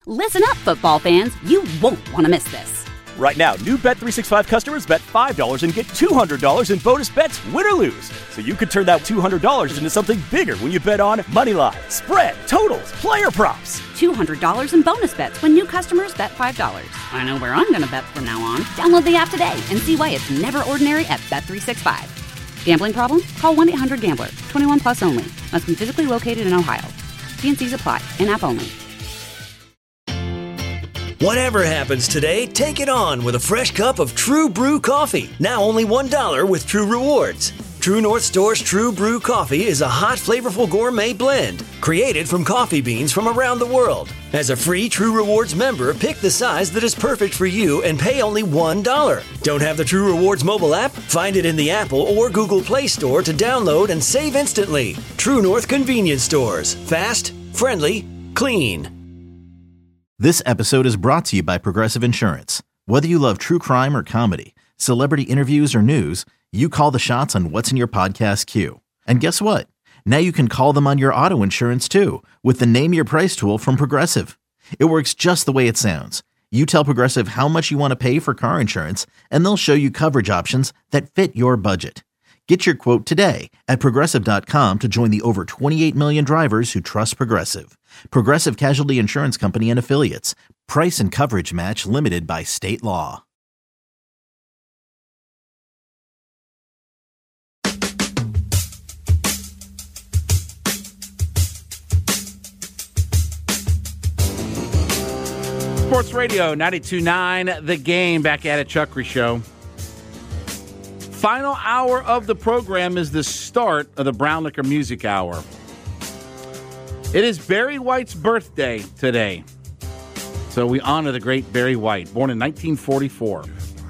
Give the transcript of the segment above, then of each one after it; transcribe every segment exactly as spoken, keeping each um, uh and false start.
Listen up, football fans. You won't want to miss this. Right now, new Bet three sixty-five customers bet five dollars and get two hundred dollars in bonus bets, win or lose. So you could turn that two hundred dollars into something bigger when you bet on money line, spread, totals, player props. two hundred dollars in bonus bets when new customers bet five dollars. I know where I'm going to bet from now on. Download the app today and see why it's never ordinary at Bet three sixty-five. Gambling problem? Call one eight hundred gambler. twenty-one plus only. Must be physically located in Ohio. T and C's apply. In-app only. Whatever happens today, take it on with a fresh cup of True Brew coffee. Now only one dollar with True Rewards. True North Store's True Brew coffee is a hot, flavorful gourmet blend created from coffee beans from around the world. As a free True Rewards member, pick the size that is perfect for you and pay only one dollar. Don't have the True Rewards mobile app? Find it in the Apple or Google Play Store to download and save instantly. True North Convenience Stores. Fast, friendly, clean. This episode is brought to you by Progressive Insurance. Whether you love true crime or comedy, celebrity interviews or news, you call the shots on what's in your podcast queue. And guess what? Now you can call them on your auto insurance too with the Name Your Price tool from Progressive. It works just the way it sounds. You tell Progressive how much you want to pay for car insurance, and they'll show you coverage options that fit your budget. Get your quote today at Progressive dot com to join the over twenty-eight million drivers who trust Progressive. Progressive Casualty Insurance Company and Affiliates. Price and coverage match limited by state law. Sports Radio ninety-two point nine, The Game, back at it, Chuck Reese Show. Final hour of the program is the start of the Brown Liquor Music Hour. It is Barry White's birthday today. So we honor the great Barry White, born in nineteen forty-four.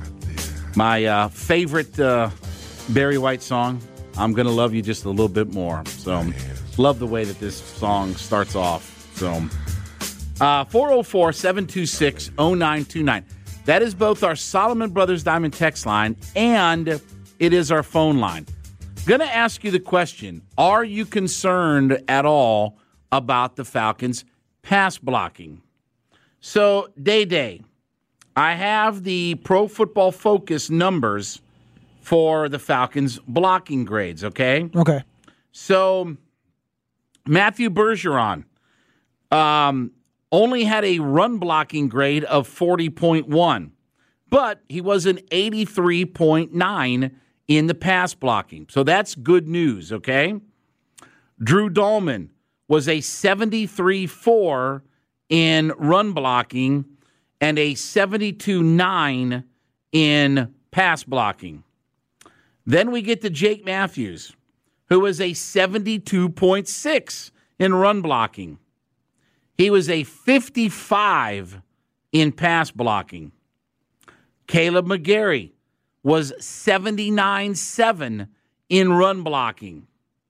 My uh, favorite uh, Barry White song, I'm Gonna Love You Just a Little Bit More. So love the way that this song starts off. So uh, four oh four, seven two six, oh nine two nine. That is both our Solomon Brothers Diamond text line and it is our phone line. Going to ask you the question, are you concerned at all about the Falcons' pass blocking? So, Day Day, I have the Pro Football Focus numbers for the Falcons' blocking grades, okay? Okay. So, Matthew Bergeron um, only had a run blocking grade of forty point one, but he was an eighty-three point nine in the pass blocking. So that's good news, okay? Drew Dahlman was a seventy-three point four in run blocking and a seventy-two point nine in pass blocking. Then we get to Jake Matthews, who was a seventy-two point six in run blocking. He was a fifty-five in pass blocking. Caleb McGarry was seventy-nine point seven in run blocking,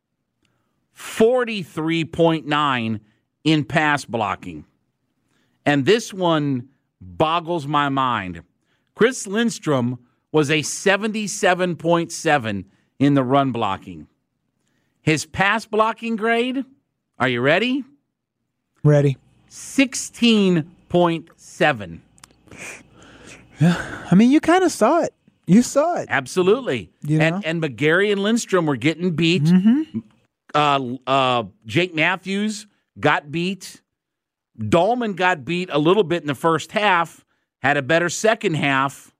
forty-three point nine in pass blocking. And this one boggles my mind. Chris Lindstrom was a seventy-seven point seven in the run blocking. His pass blocking grade, are you ready? Ready. sixteen point seven. Yeah, I mean, you kind of saw it. You saw it. Absolutely. You know? And and McGarry and Lindstrom were getting beat. Mm-hmm. Uh, uh, Jake Matthews got beat. Dahlman got beat a little bit in the first half, had a better second half.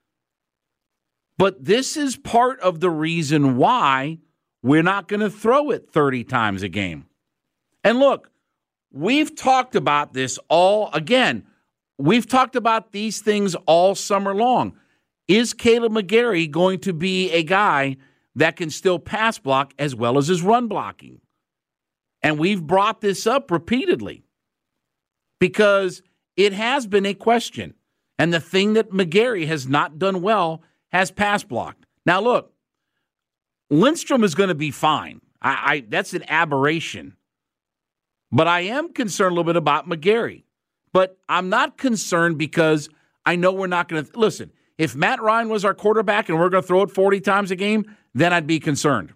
But this is part of the reason why we're not going to throw it thirty times a game. And look, we've talked about this all, again, we've talked about these things all summer long. Is Caleb McGarry going to be a guy that can still pass block as well as his run blocking? And we've brought this up repeatedly because it has been a question. And the thing that McGarry has not done well has pass blocked. Now, look, Lindstrom is going to be fine. I, I that's an aberration. But I am concerned a little bit about McGarry. But I'm not concerned because I know we're not going to – listen, if Matt Ryan was our quarterback and we're going to throw it forty times a game, then I'd be concerned.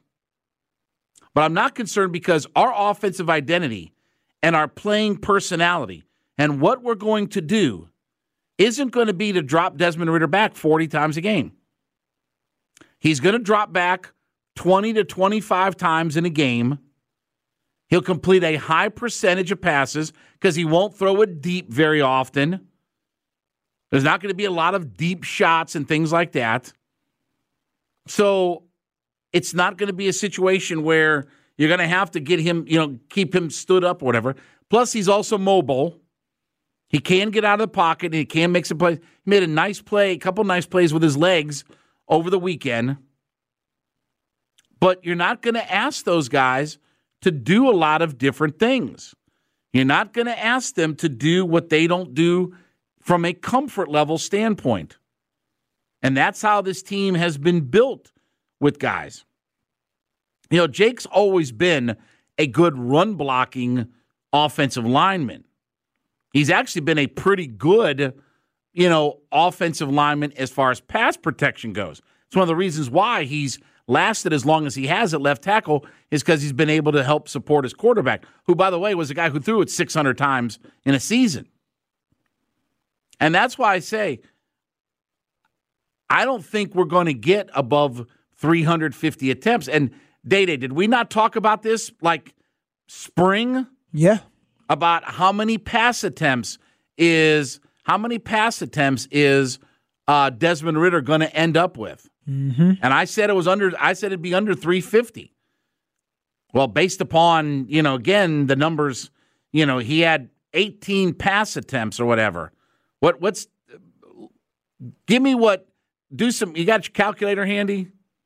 But I'm not concerned because our offensive identity and our playing personality And what we're going to do isn't going to be to drop Desmond Ridder back forty times a game. He's going to drop back twenty to twenty-five times in a game. He'll complete a high percentage of passes because he won't throw it deep very often. There's not going to be a lot of deep shots and things like that. So it's not going to be a situation where you're going to have to get him, you know, keep him stood up or whatever. Plus, he's also mobile. He can get out of the pocket and he can make some plays. He made a nice play, a couple nice plays with his legs over the weekend. But you're not going to ask those guys to do a lot of different things. You're not going to ask them to do what they don't do from a comfort level standpoint. And that's how this team has been built with guys. You know, Jake's always been a good run blocking offensive lineman. He's actually been a pretty good, you know, offensive lineman as far as pass protection goes. It's one of the reasons why he's lasted as long as he has at left tackle is because he's been able to help support his quarterback, who, by the way, was a guy who threw it six hundred times in a season. And that's why I say I don't think we're going to get above three hundred fifty attempts. And Day-Day, did we not talk about this like spring? Yeah. About how many pass attempts is how many pass attempts is uh, Desmond Ridder going to end up with? Mm-hmm. And I said it was under. I said it'd be under three fifty. Well, based upon, you know, again the numbers, you know, he had eighteen pass attempts or whatever. What? What's? Give me what? Do some. You got your calculator handy?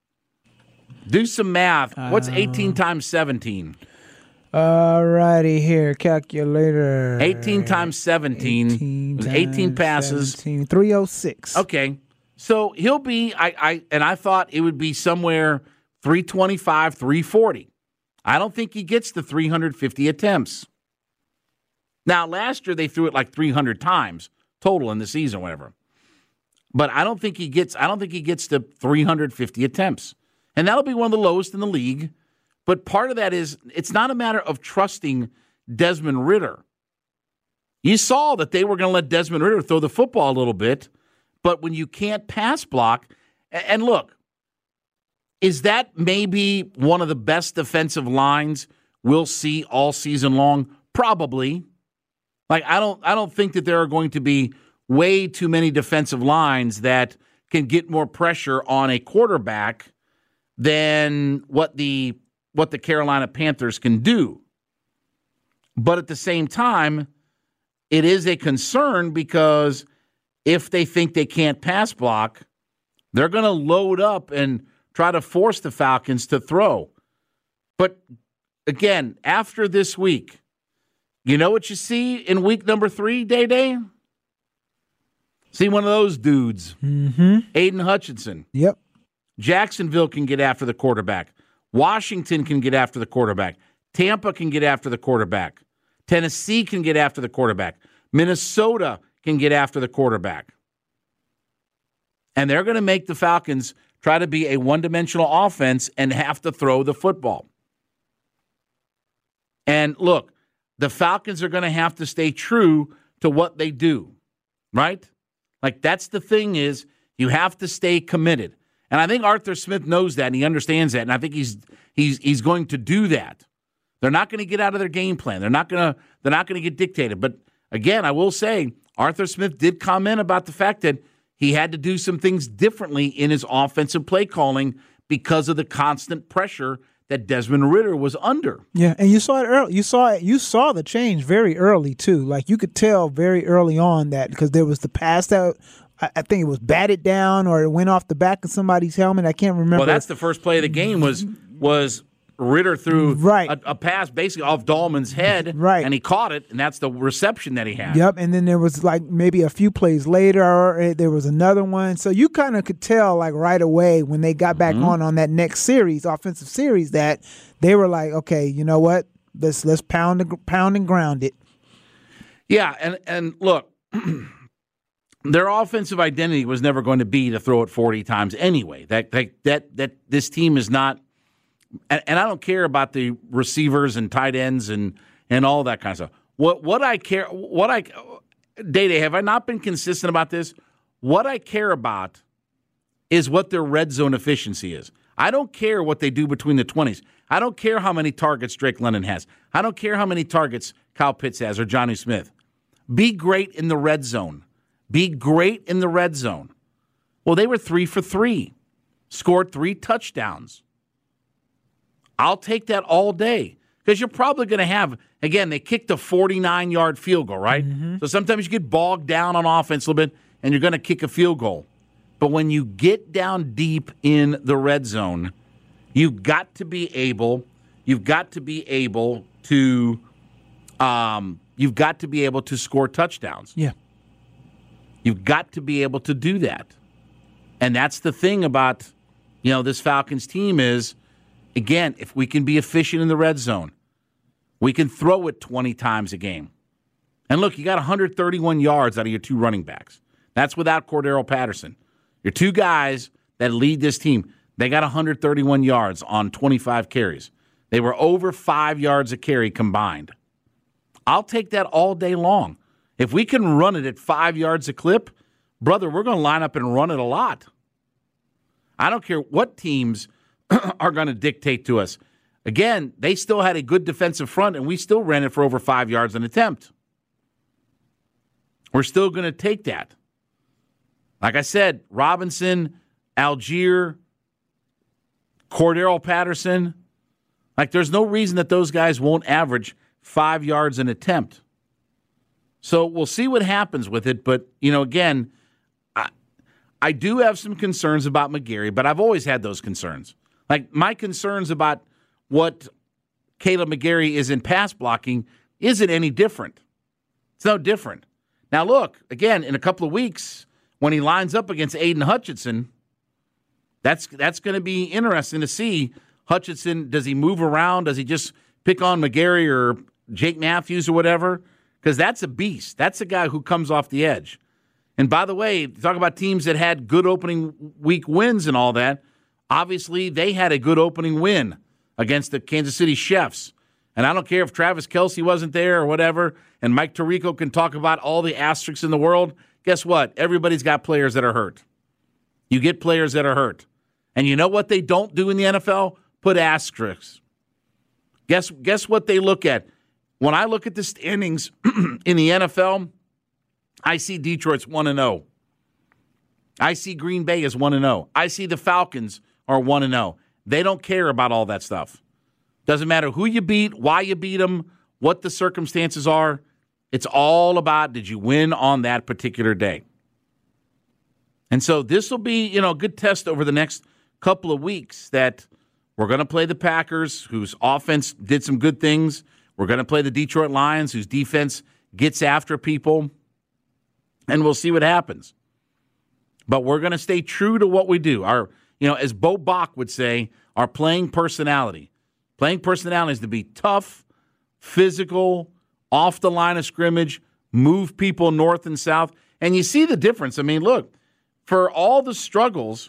Do some math. What's eighteen uh, times seventeen? All righty here, calculator. eighteen times seventeen. eighteen, times eighteen passes. seventeen, three oh six. Okay. So he'll be, I, I, and I thought it would be somewhere three twenty-five, three forty. I don't think he gets the three hundred fifty attempts. Now, last year they threw it like three hundred times total in the season, whatever. But I don't think he gets, I don't think he gets the three hundred fifty attempts. And that'll be one of the lowest in the league. But part of that is it's not a matter of trusting Desmond Ridder. You saw that they were going to let Desmond Ridder throw the football a little bit, but when you can't pass block, and look, is that maybe one of the best defensive lines we'll see all season long? Probably. Like I don't I don't think that there are going to be way too many defensive lines that can get more pressure on a quarterback than what the what the Carolina Panthers can do. But at the same time, it is a concern because if they think they can't pass block, they're going to load up and try to force the Falcons to throw. But again, after this week, you know what you see in week number three, Day-Day? See one of those dudes, mm-hmm. Aiden Hutchinson. Yep. Jacksonville can get after the quarterback. Washington can get after the quarterback. Tampa can get after the quarterback. Tennessee can get after the quarterback. Minnesota can get after the quarterback. And they're going to make the Falcons try to be a one-dimensional offense and have to throw the football. And look, the Falcons are going to have to stay true to what they do, right? Like that's the thing is you have to stay committed. And I think Arthur Smith knows that and he understands that. And I think he's he's he's going to do that. They're not going to get out of their game plan. They're not going to they're not going to get dictated. But again, I will say Arthur Smith did comment about the fact that he had to do some things differently in his offensive play calling because of the constant pressure that Desmond Ridder was under. Yeah, and you saw it early. You saw it. You saw the change very early too. Like you could tell very early on that because there was the pass that I, I think it was batted down or it went off the back of somebody's helmet. I can't remember. Well, that's the first play of the game was was Ridder threw right. a, a pass basically off Dahlman's head, right. and he caught it, and that's the reception that he had. Yep, and then there was like maybe a few plays later, there was another one. So you kind of could tell like right away when they got back mm-hmm. on on that next series, offensive series, that they were like, okay, you know what? Let's let's pound the, pound and ground it. Yeah, and and look, their offensive identity was never going to be to throw it forty times anyway. That that that, that this team is not. And, and I don't care about the receivers and tight ends and, and all that kind of stuff. what what I care, what I, Day-Day, have I not been consistent about this? What I care about is what their red zone efficiency is. I don't care what they do between the twenties. I don't care how many targets Drake London has. I don't care how many targets Kyle Pitts has or Johnny Smith. Be great in the red zone. Be great in the red zone. Well, they were three for three, scored three touchdowns. I'll take that all day because you're probably going to have, again, they kicked a forty-nine-yard field goal, right? Mm-hmm. So sometimes you get bogged down on offense a little bit and you're going to kick a field goal. But when you get down deep in the red zone, you've got to be able, you've got to be able to, um, you've got to be able to score touchdowns. Yeah. You've got to be able to do that. And that's the thing about, you know, this Falcons team is, again, if we can be efficient in the red zone, we can throw it twenty times a game. And look, you got one hundred thirty-one yards out of your two running backs. That's without Cordero Patterson. Your two guys that lead this team, they got one hundred thirty-one yards on twenty-five carries. They were over five yards a carry combined. I'll take that all day long. If we can run it at five yards a clip, brother, we're going to line up and run it a lot. I don't care what teams are going to dictate to us. Again, they still had a good defensive front, and we still ran it for over five yards an attempt. We're still going to take that. Like I said, Robinson, Algier, Cordero Patterson, like there's no reason that those guys won't average five yards an attempt. So we'll see what happens with it. But, you know, again, I, I do have some concerns about McGary, but I've always had those concerns. Like my concerns about what Caleb McGary is in pass blocking isn't any different. It's no different. Now, look, again, in a couple of weeks, when he lines up against Aiden Hutchinson, that's that's going to be interesting to see. Hutchinson, does he move around? Does he just pick on McGary or Jake Matthews or whatever? Because that's a beast. That's a guy who comes off the edge. And by the way, talk about teams that had good opening week wins and all that. Obviously, they had a good opening win against the Kansas City Chiefs. And I don't care if Travis Kelce wasn't there or whatever, and Mike Tirico can talk about all the asterisks in the world. Guess what? Everybody's got players that are hurt. You get players that are hurt. And you know what they don't do in the N F L? Put asterisks. Guess, guess what they look at? When I look at the standings in the N F L, I see Detroit's one and oh. I see Green Bay is one and oh. I see the Falcons are one and oh. They don't care about all that stuff. Doesn't matter who you beat, why you beat them, what the circumstances are. It's all about, did you win on that particular day? And so this will be, you know, a good test over the next couple of weeks that we're going to play the Packers, whose offense did some good things. We're going to play the Detroit Lions, whose defense gets after people. And we'll see what happens. But we're going to stay true to what we do. Our, you know, as Bo Bach would say, our playing personality. Playing personality is to be tough, physical, off the line of scrimmage, move people north and south. And you see the difference. I mean, look, for all the struggles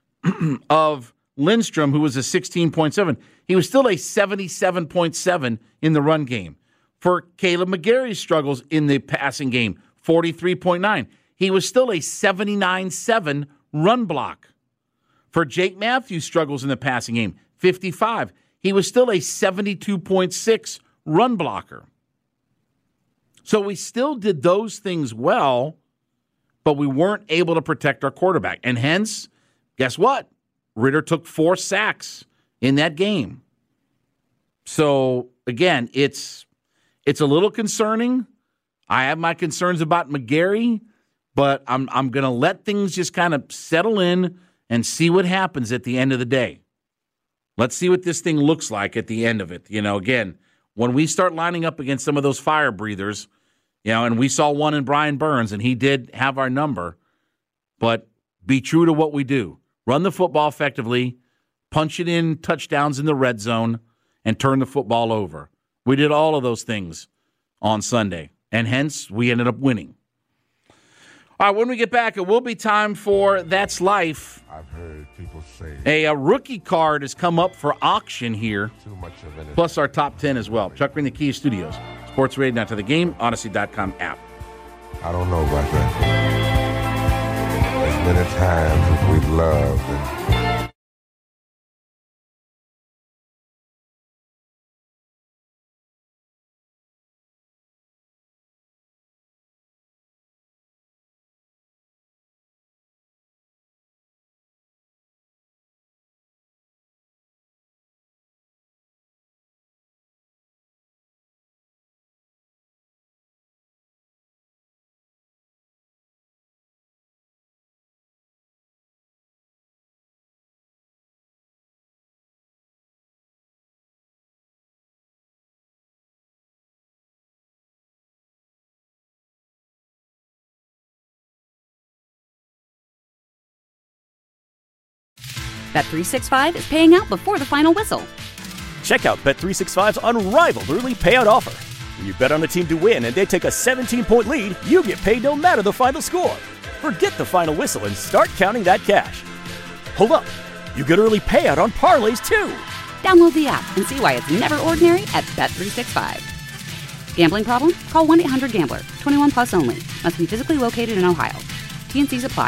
of Lindstrom, who was a sixteen point seven, he was still a seventy-seven point seven in the run game. For Caleb McGarry's struggles in the passing game, forty-three point nine. He was still a seventy-nine point seven run block. For Jake Matthews' struggles in the passing game, fifty-five. He was still a seventy-two point six run blocker. So we still did those things well, but we weren't able to protect our quarterback. And hence, guess what? Ritter took four sacks in that game. So, again, it's it's a little concerning. I have my concerns about McGary, but I'm I'm going to let things just kind of settle in and see what happens at the end of the day. Let's see what this thing looks like at the end of it. You know, again, when we start lining up against some of those fire breathers, you know, and we saw one in Brian Burns, and he did have our number, but be true to what we do. Run the football effectively, punch it in touchdowns in the red zone, and turn the football over. We did all of those things on Sunday, and hence we ended up winning. All right, when we get back, it will be time for That's Life. I've heard people say a, a rookie card has come up for auction here, too much of it. plus our top ten as well. Chuck Green, the Kia Studios. Sports Radio, not to the game, Odyssey dot com app. I don't know about that. As many times as we've loved and Bet three sixty-five is paying out before the final whistle. Check out Bet three sixty-five's unrivaled early payout offer. When you bet on a team to win and they take a seventeen-point lead, you get paid no matter the final score. Forget the final whistle and start counting that cash. Hold up. You get early payout on parlays, too. Download the app and see why it's never ordinary at Bet three sixty-five. Gambling problem? Call one eight hundred gambler. twenty-one plus only. Must be physically located in Ohio. T and Cs apply.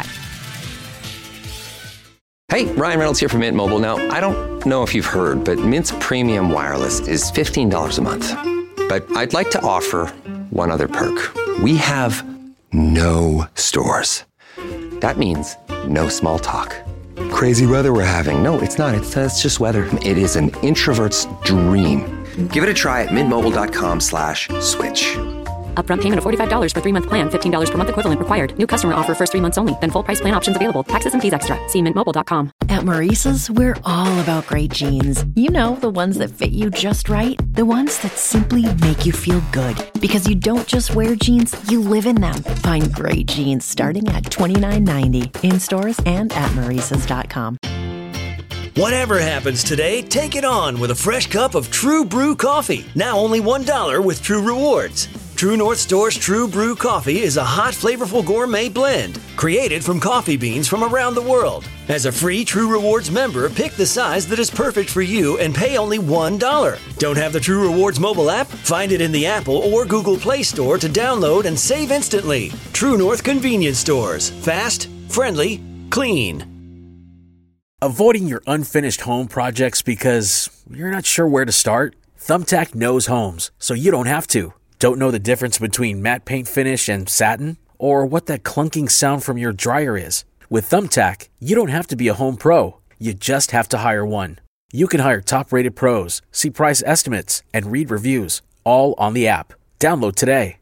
Hey, Ryan Reynolds here from Mint Mobile. Now, I don't know if you've heard, but Mint's premium wireless is fifteen dollars a month. But I'd like to offer one other perk. We have no stores. That means no small talk. Crazy weather we're having. No, it's not. It's, uh, it's just weather. It is an introvert's dream. Give it a try at mintmobile.com slash switch. Upfront payment of forty-five dollars for three-month plan, fifteen dollars per month equivalent required. New customer offer first three months only, then full price plan options available. Taxes and fees extra. See mint mobile dot com. At Maurice's, we're all about great jeans. You know, the ones that fit you just right. The ones that simply make you feel good. Because you don't just wear jeans, you live in them. Find great jeans starting at twenty-nine ninety in stores and at maurices dot com. Whatever happens today, take it on with a fresh cup of True Brew coffee. Now only one dollar with True Rewards. True North Store's True Brew Coffee is a hot, flavorful gourmet blend created from coffee beans from around the world. As a free True Rewards member, pick the size that is perfect for you and pay only one dollar. Don't have the True Rewards mobile app? Find it in the Apple or Google Play Store to download and save instantly. True North Convenience Stores. Fast, friendly, clean. Avoiding your unfinished home projects because you're not sure where to start? Thumbtack knows homes, so you don't have to. Don't know the difference between matte paint finish and satin? Or what that clunking sound from your dryer is? With Thumbtack, you don't have to be a home pro. You just have to hire one. You can hire top-rated pros, see price estimates, and read reviews, all on the app. Download today.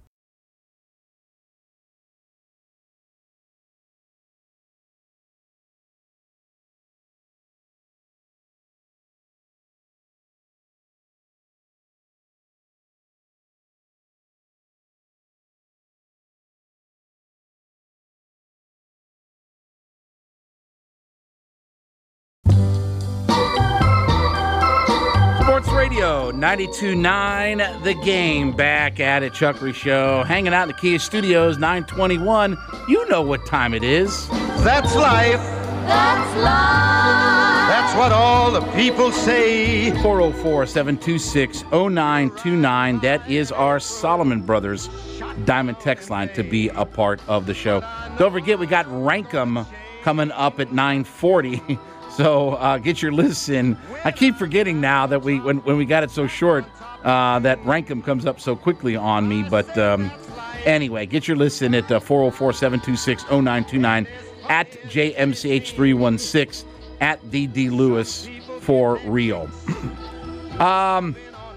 Radio ninety-two point nine The Game, back at it. Chuck Reese Show, hanging out in the Kia Studios, nine twenty-one. You know what time it is. That's life. That's life. That's what all the people say. four oh four, seven two six, oh nine two nine. That is our Solomon Brothers Diamond text line to be a part of the show. Don't forget, we got Rankum coming up at nine forty. So uh, get your lists in. I keep forgetting now that we when, when we got it so short uh, that Rankum comes up so quickly on me. But um, anyway, get your lists in at uh, four oh four, seven two six, oh nine two nine, at J M C H three one six, at D D Lewis for real. um,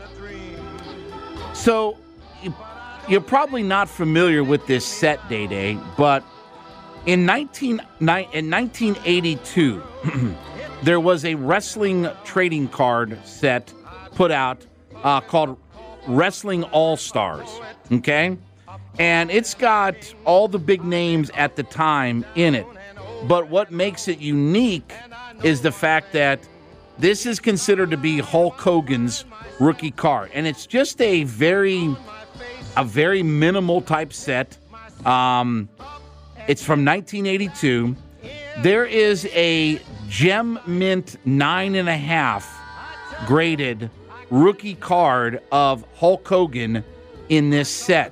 so you, you're probably not familiar with this set, Day Day, but in nineteen in nineteen eighty-two. There was a wrestling trading card set put out uh, called Wrestling All-Stars, okay? And it's got all the big names at the time in it. But what makes it unique is the fact that this is considered to be Hulk Hogan's rookie card. And it's just a very, a very minimal type set. Um, it's from nineteen eighty-two. There is a Gem Mint nine and a half graded rookie card of Hulk Hogan in this set.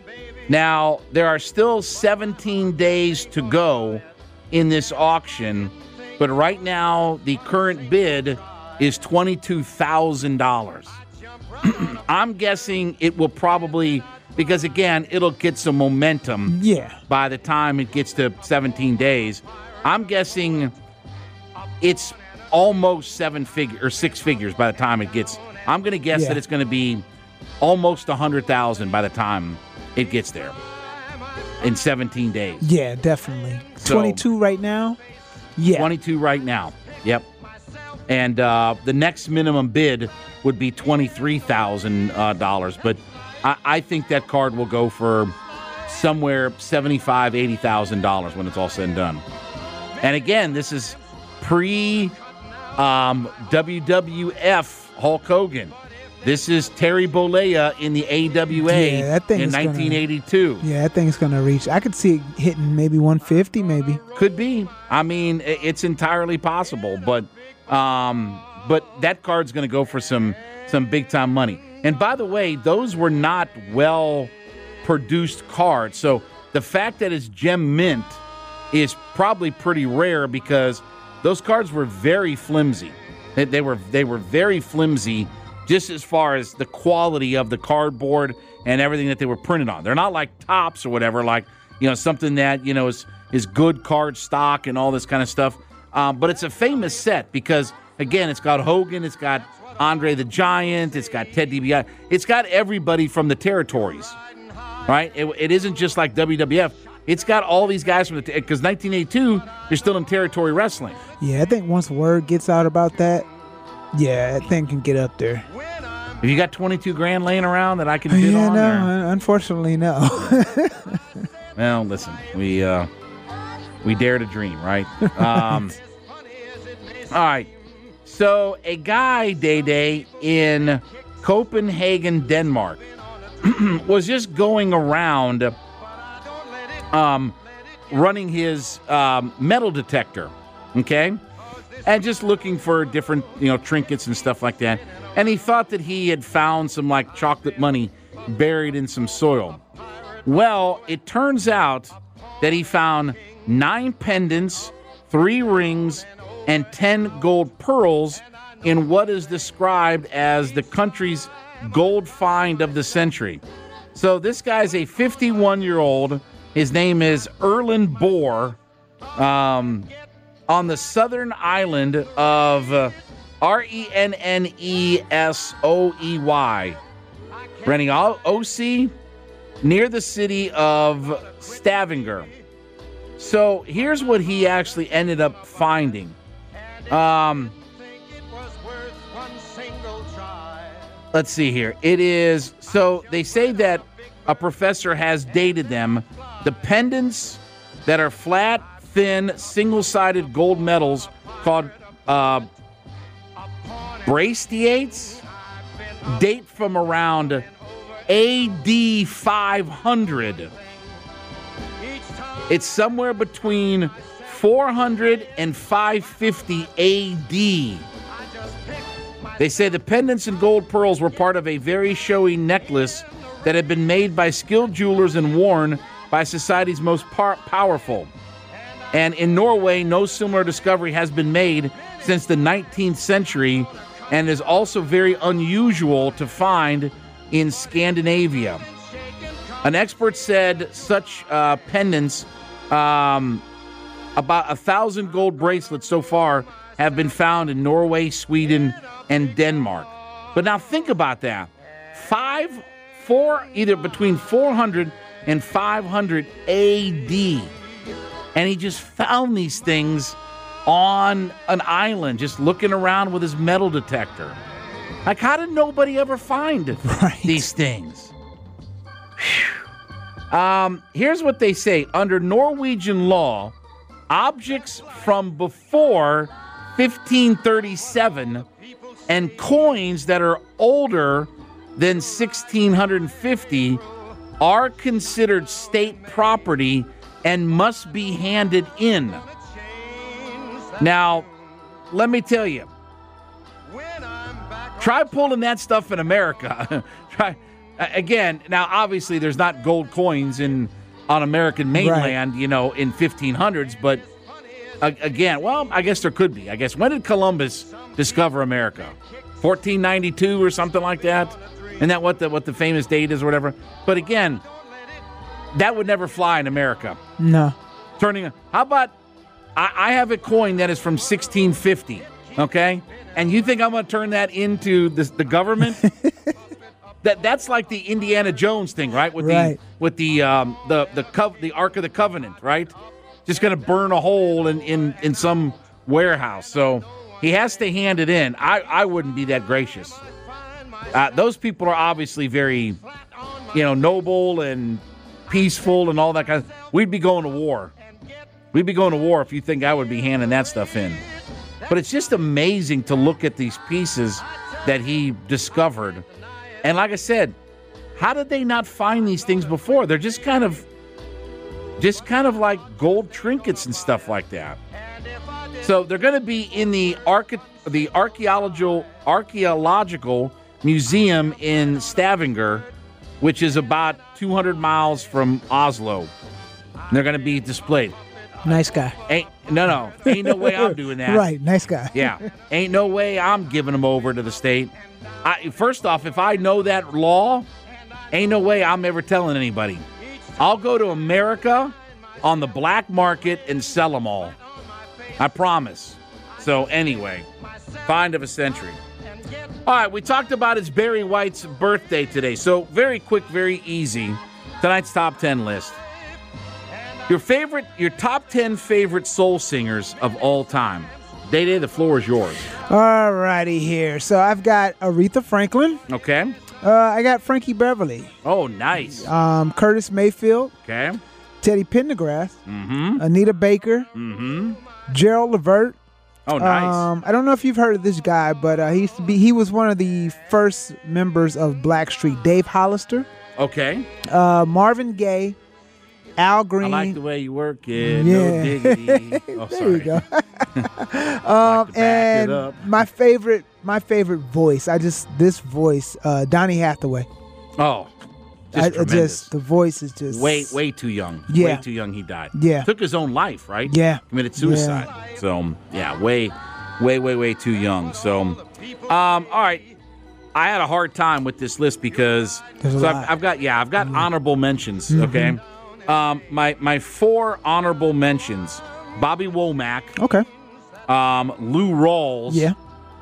Now, there are still seventeen days to go in this auction, but right now the current bid is twenty-two thousand dollars. I'm guessing it will probably, because again, it'll get some momentum yeah. by the time it gets to seventeen days. I'm guessing it's almost seven figure or six figures by the time it gets. I'm going to guess Yeah. that it's going to be almost one hundred thousand by the time it gets there in seventeen days. Yeah, definitely. So- twenty-two right now? Yeah. twenty-two right now. Yep. And uh, the next minimum bid would be twenty-three thousand dollars. Uh, but I, I think that card will go for somewhere seventy-five thousand dollars, eighty thousand dollars when it's all said and done. And again, this is pre um, W W F Hulk Hogan. This is Terry Bollea in the A W A Yeah, that thing in is gonna- nineteen eighty-two. Yeah, that thing's going to reach. I could see it hitting maybe one fifty, maybe. Could be. I mean, i- it's entirely possible, but um, but that card's going to go for some some big time money. And by the way, those were not well produced cards. So the fact that it's gem mint is probably pretty rare because those cards were very flimsy. They, they were they were very flimsy, just as far as the quality of the cardboard and everything that they were printed on. They're not like tops or whatever, like, you know, something that, you know, is, is good card stock and all this kind of stuff. Um, but it's a famous set because, again, it's got Hogan, it's got Andre the Giant, it's got Ted DiBiase. It's got everybody from the territories, right? It, it isn't just like W W F. It's got all these guys from the, because nineteen eighty-two, they're still in territory wrestling. Yeah, I think once word gets out about that, yeah, that thing can get up there. Have you got twenty-two grand laying around that I can bid Yeah, on? no, or- un- unfortunately, no. Well, listen, we uh, we dare to dream, right? Um, all right. So a guy, Day Day, in Copenhagen, Denmark, was just going around um, running his um, metal detector, okay? And just looking for different, you know, trinkets and stuff like that. And he thought that he had found some, like, chocolate money buried in some soil. Well, it turns out that he found nine pendants, three rings, and ten gold pearls in what is described as the country's gold find of the century. So this guy's a fifty-one-year-old. His name is Erlen Bohr, um, on the southern island of uh, R E N N E S O E Y, renting O C, near the city of Stavanger. So here's what he actually ended up finding. Um, let's see here. It is, so they say that a professor has dated them. The pendants that are flat, thin, single-sided gold medals called uh, brastiates date from around A D five hundred. It's somewhere between four hundred and five fifty A D. They say the pendants and gold pearls were part of a very showy necklace that had been made by skilled jewelers and worn by society's most par- powerful. And in Norway, no similar discovery has been made since the nineteenth century and is also very unusual to find in Scandinavia. An expert said such uh, pendants, um, about a thousand gold bracelets so far, have been found in Norway, Sweden, and Denmark. But now think about that. Five, four, either between four hundred and five hundred A D. And he just found these things on an island, just looking around with his metal detector. Like, how did nobody ever find right. these things? Whew. Um, here's what they say. Under Norwegian law, objects from before fifteen thirty-seven and coins that are older than sixteen fifty are considered state property and must be handed in. Now, let me tell you, try pulling that stuff in America. try, again, now obviously there's not gold coins in on American mainland, right. you know, in fifteen hundreds, but uh, again, well, I guess there could be. I guess when did Columbus discover America? fourteen ninety-two or something like that? Isn't that what the what the famous date is or whatever? But again, that would never fly in America. No. Turning. How about I, I have a coin that is from sixteen fifty, okay? And you think I'm going to turn that into the, the government? that That's like the Indiana Jones thing, right? With right. the with the um, the the, co- the Ark of the Covenant, right? Just going to burn a hole in, in, in some warehouse. So he has to hand it in. I, I wouldn't be that gracious. Uh, those people are obviously very, you know, noble and peaceful and all that kind of. We'd be going to war. We'd be going to war if you think I would be handing that stuff in. But it's just amazing to look at these pieces that he discovered. And like I said, how did they not find these things before? They're just kind of, just kind of like gold trinkets and stuff like that. So they're going to be in the arche- the archaeological archaeological museum in Stavanger, which is about two hundred miles from Oslo. And they're going to be displayed. Nice guy. Ain't no no. Ain't no way I'm doing that. Right, nice guy. Yeah. Ain't no way I'm giving them over to the state. I, first off, if I know that law, ain't no way I'm ever telling anybody. I'll go to America on the black market and sell them all. I promise. So anyway, find of a century. All right, we talked about it's Barry White's birthday today. So very quick, very easy. Tonight's top ten list. Your favorite, your top ten favorite soul singers of all time. Day Day, the floor is yours. All righty here. So I've got Aretha Franklin. Okay. Uh, I got Frankie Beverly. Oh, nice. Um, Curtis Mayfield. Okay. Teddy Pendergrass. Mm-hmm. Anita Baker. Mm-hmm. Gerald Levert. Oh, nice. Um, I don't know if you've heard of this guy, but uh, he used to be. He was one of the first members of Blackstreet. Dave Hollister. Okay. Uh, Marvin Gaye. Al Green. I like the way you work it. Yeah. No diggity. Oh, there sorry. you go. um, like and my favorite, my favorite voice. I just this voice, uh, Donny Hathaway. Oh, just I, I tremendous. just the voice is just way, way too young. Yeah. Way too young. He died. Yeah. Took his own life. Right. Yeah. Committed suicide. Yeah. So yeah, way, way, way, way too young. So, um, all right. I had a hard time with this list because There's a so I've, lot. I've got yeah I've got Mm-hmm. honorable mentions. Mhm. Okay. Um, my my four honorable mentions: Bobby Womack, Okay. um, Lou Rawls, Yeah.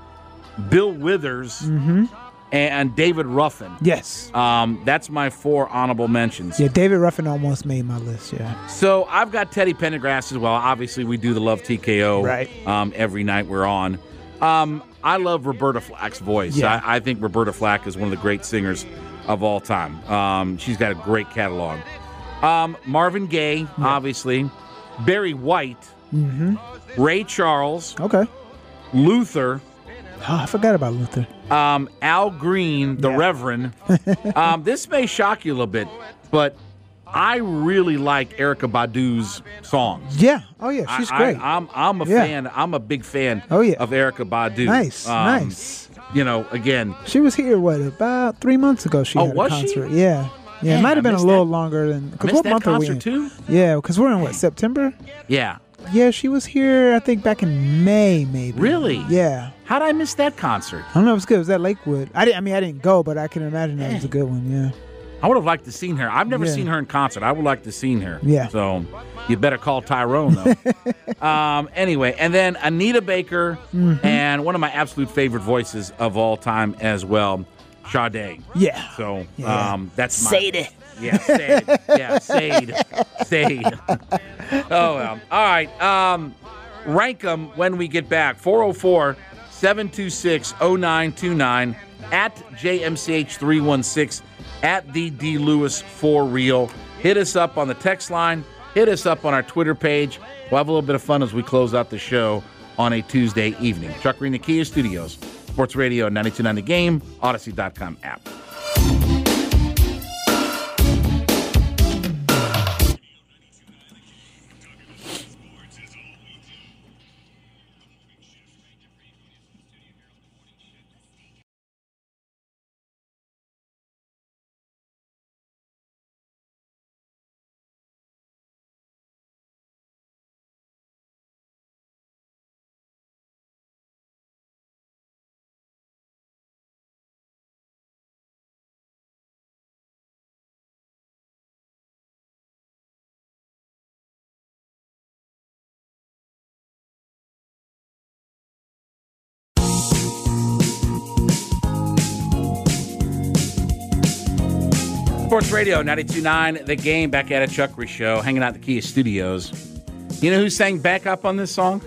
Bill Withers, Mm-hmm. and David Ruffin. Yes. Um, that's my four honorable mentions. Yeah. David Ruffin almost made my list. Yeah. So I've got Teddy Pendergrass as well. Obviously, we do the Love T K O Right. um, every night we're on. Um, I love Roberta Flack's voice. Yeah. I, I think Roberta Flack is one of the great singers of all time. Um, she's got a great catalog. Um, Marvin Gaye, obviously. Barry White. Mm-hmm. Ray Charles. Okay. Luther. Oh, I forgot about Luther. Um, Al Green, the Yeah. Reverend. um, this may shock you a little bit, but I really like Erykah Badu's songs. Yeah. Oh yeah, she's I, great. I, I'm I'm a Yeah. fan. I'm a big fan. Oh, yeah. of Erykah Badu. Nice, Um, nice. You know, again, She was here what about three months ago? She Oh, had a was she? concert. Yeah. Yeah, Man, it might have I been a missed little that. longer than. I Because missed what that month are we concert in? too. Yeah, because we're in what September. Yeah. Yeah, she was here. I think back in May, maybe. Really? Yeah. How did I miss that concert? I don't know. It was good. It was at Lakewood. I didn't. I mean, I didn't go, but I can imagine that was a good one. Yeah. I would have liked to seen her. I've never Yeah. seen her in concert. I would like to seen her. Yeah. So you better call Tyrone though. um, anyway, and then Anita Baker Mhm. and one of my absolute favorite voices of all time as well, Sade. Yeah. So Yeah. um, that's my Sade. Yeah, Sade. Yeah, Sade. Sade. Oh well. All right. Um, rank them when we get back. four oh four, seven two six, oh nine two nine at J M C H three one six at the D Lewis for real. Hit us up on the text line. Hit us up on our Twitter page. We'll have a little bit of fun as we close out the show on a Tuesday evening. Chuck Green, the Kia Studios, Sports Radio ninety-two point nine The Game, Odyssey dot com app. Sports Radio ninety-two point nine, The Game, back at a Chuckery Show, hanging out at the Kia Studios. You know who sang backup on this song?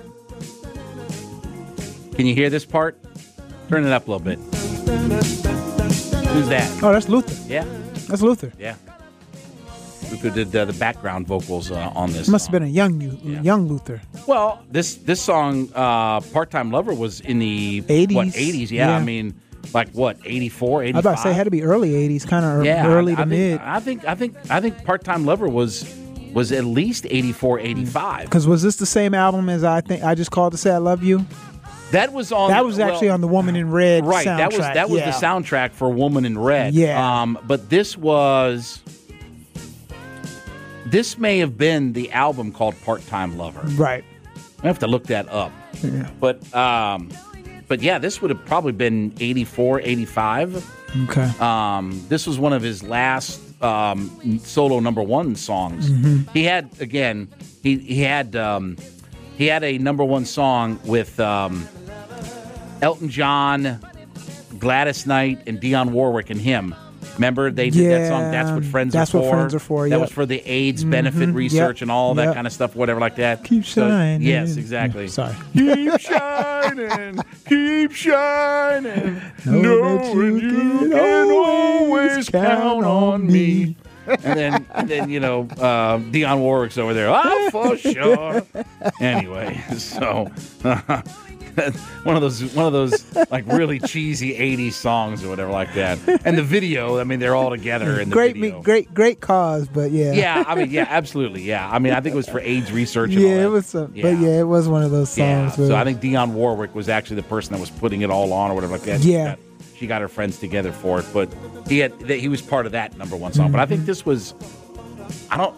Can you hear this part? Turn it up a little bit. Who's that? Oh, that's Luther. Yeah. That's Luther. Yeah. Luther did uh, the background vocals uh, on this Must song. have been a young yeah. young Luther. Well, this this song, uh, Part-Time Lover, was in the eighties. What, eighties? Yeah, yeah. I mean, like what, eighty-four, eighty-five? I was about to say it had to be early eighties, kind of yeah, early I, to I mid. Think, I think I think I think Part-Time Lover was was at least eighty-four, eighty-five. Because was this the same album as I think I Just Called to Say I Love You? That was on. That was actually well, on the Woman in Red right, soundtrack. That was that was yeah. the soundtrack for Woman in Red. Yeah. Um, but this was. This may have been the album called Part-Time Lover. Right. I have to look that up. Yeah. But um, but yeah, this would have probably been eighty-four, eighty-five. Okay. Um, this was one of his last um, solo number one songs. Mm-hmm. He had again. He he had um, he had a number one song with um, Elton John, Gladys Knight, and Dionne Warwick and him. Remember they did yeah, that song. That's what friends that's are for. That's what friends are for. That yep. was for the AIDS benefit mm-hmm. research yep. and all that yep. kind of stuff, whatever like that. Keep shining. So, yes, exactly. Yeah, sorry. Keep shining, keep shining. Knowing you, you can always count on me. and then, and then you know, uh, Dionne Warwick's over there. Oh, for sure. Anyway, so. Uh, one of those, one of those like really cheesy eighties songs or whatever like that. And the video, I mean, they're all together in the great, video. Great, great cause, but yeah. Yeah, I mean, yeah, absolutely, yeah. I mean, I think it was for AIDS research. And yeah, all that. it was, some, yeah. but yeah, it was one of those songs. Yeah. Where, So I think Dionne Warwick was actually the person that was putting it all on or whatever like that. Yeah. She got, she got her friends together for it, but he had he was part of that number one song. Mm-hmm. But I think this was, I don't.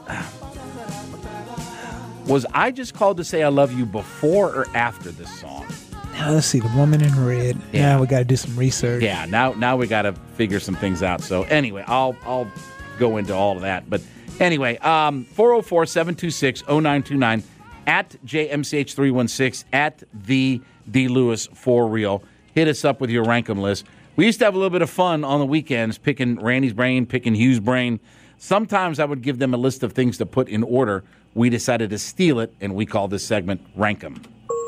Was I Just Called to Say I Love You before or after this song? Now, let's see, The Woman in Red. Yeah, now we got to do some research. Yeah, now now we got to figure some things out. So anyway, I'll I'll go into all of that. But anyway, um, four oh four, seven two six, oh nine two nine, at J M C H three one six, at the D Lewis for real. Hit us up with your Rankum list. We used to have a little bit of fun on the weekends, picking Randy's brain, picking Hugh's brain. Sometimes I would give them a list of things to put in order. We decided to steal it, and we call this segment Rankum.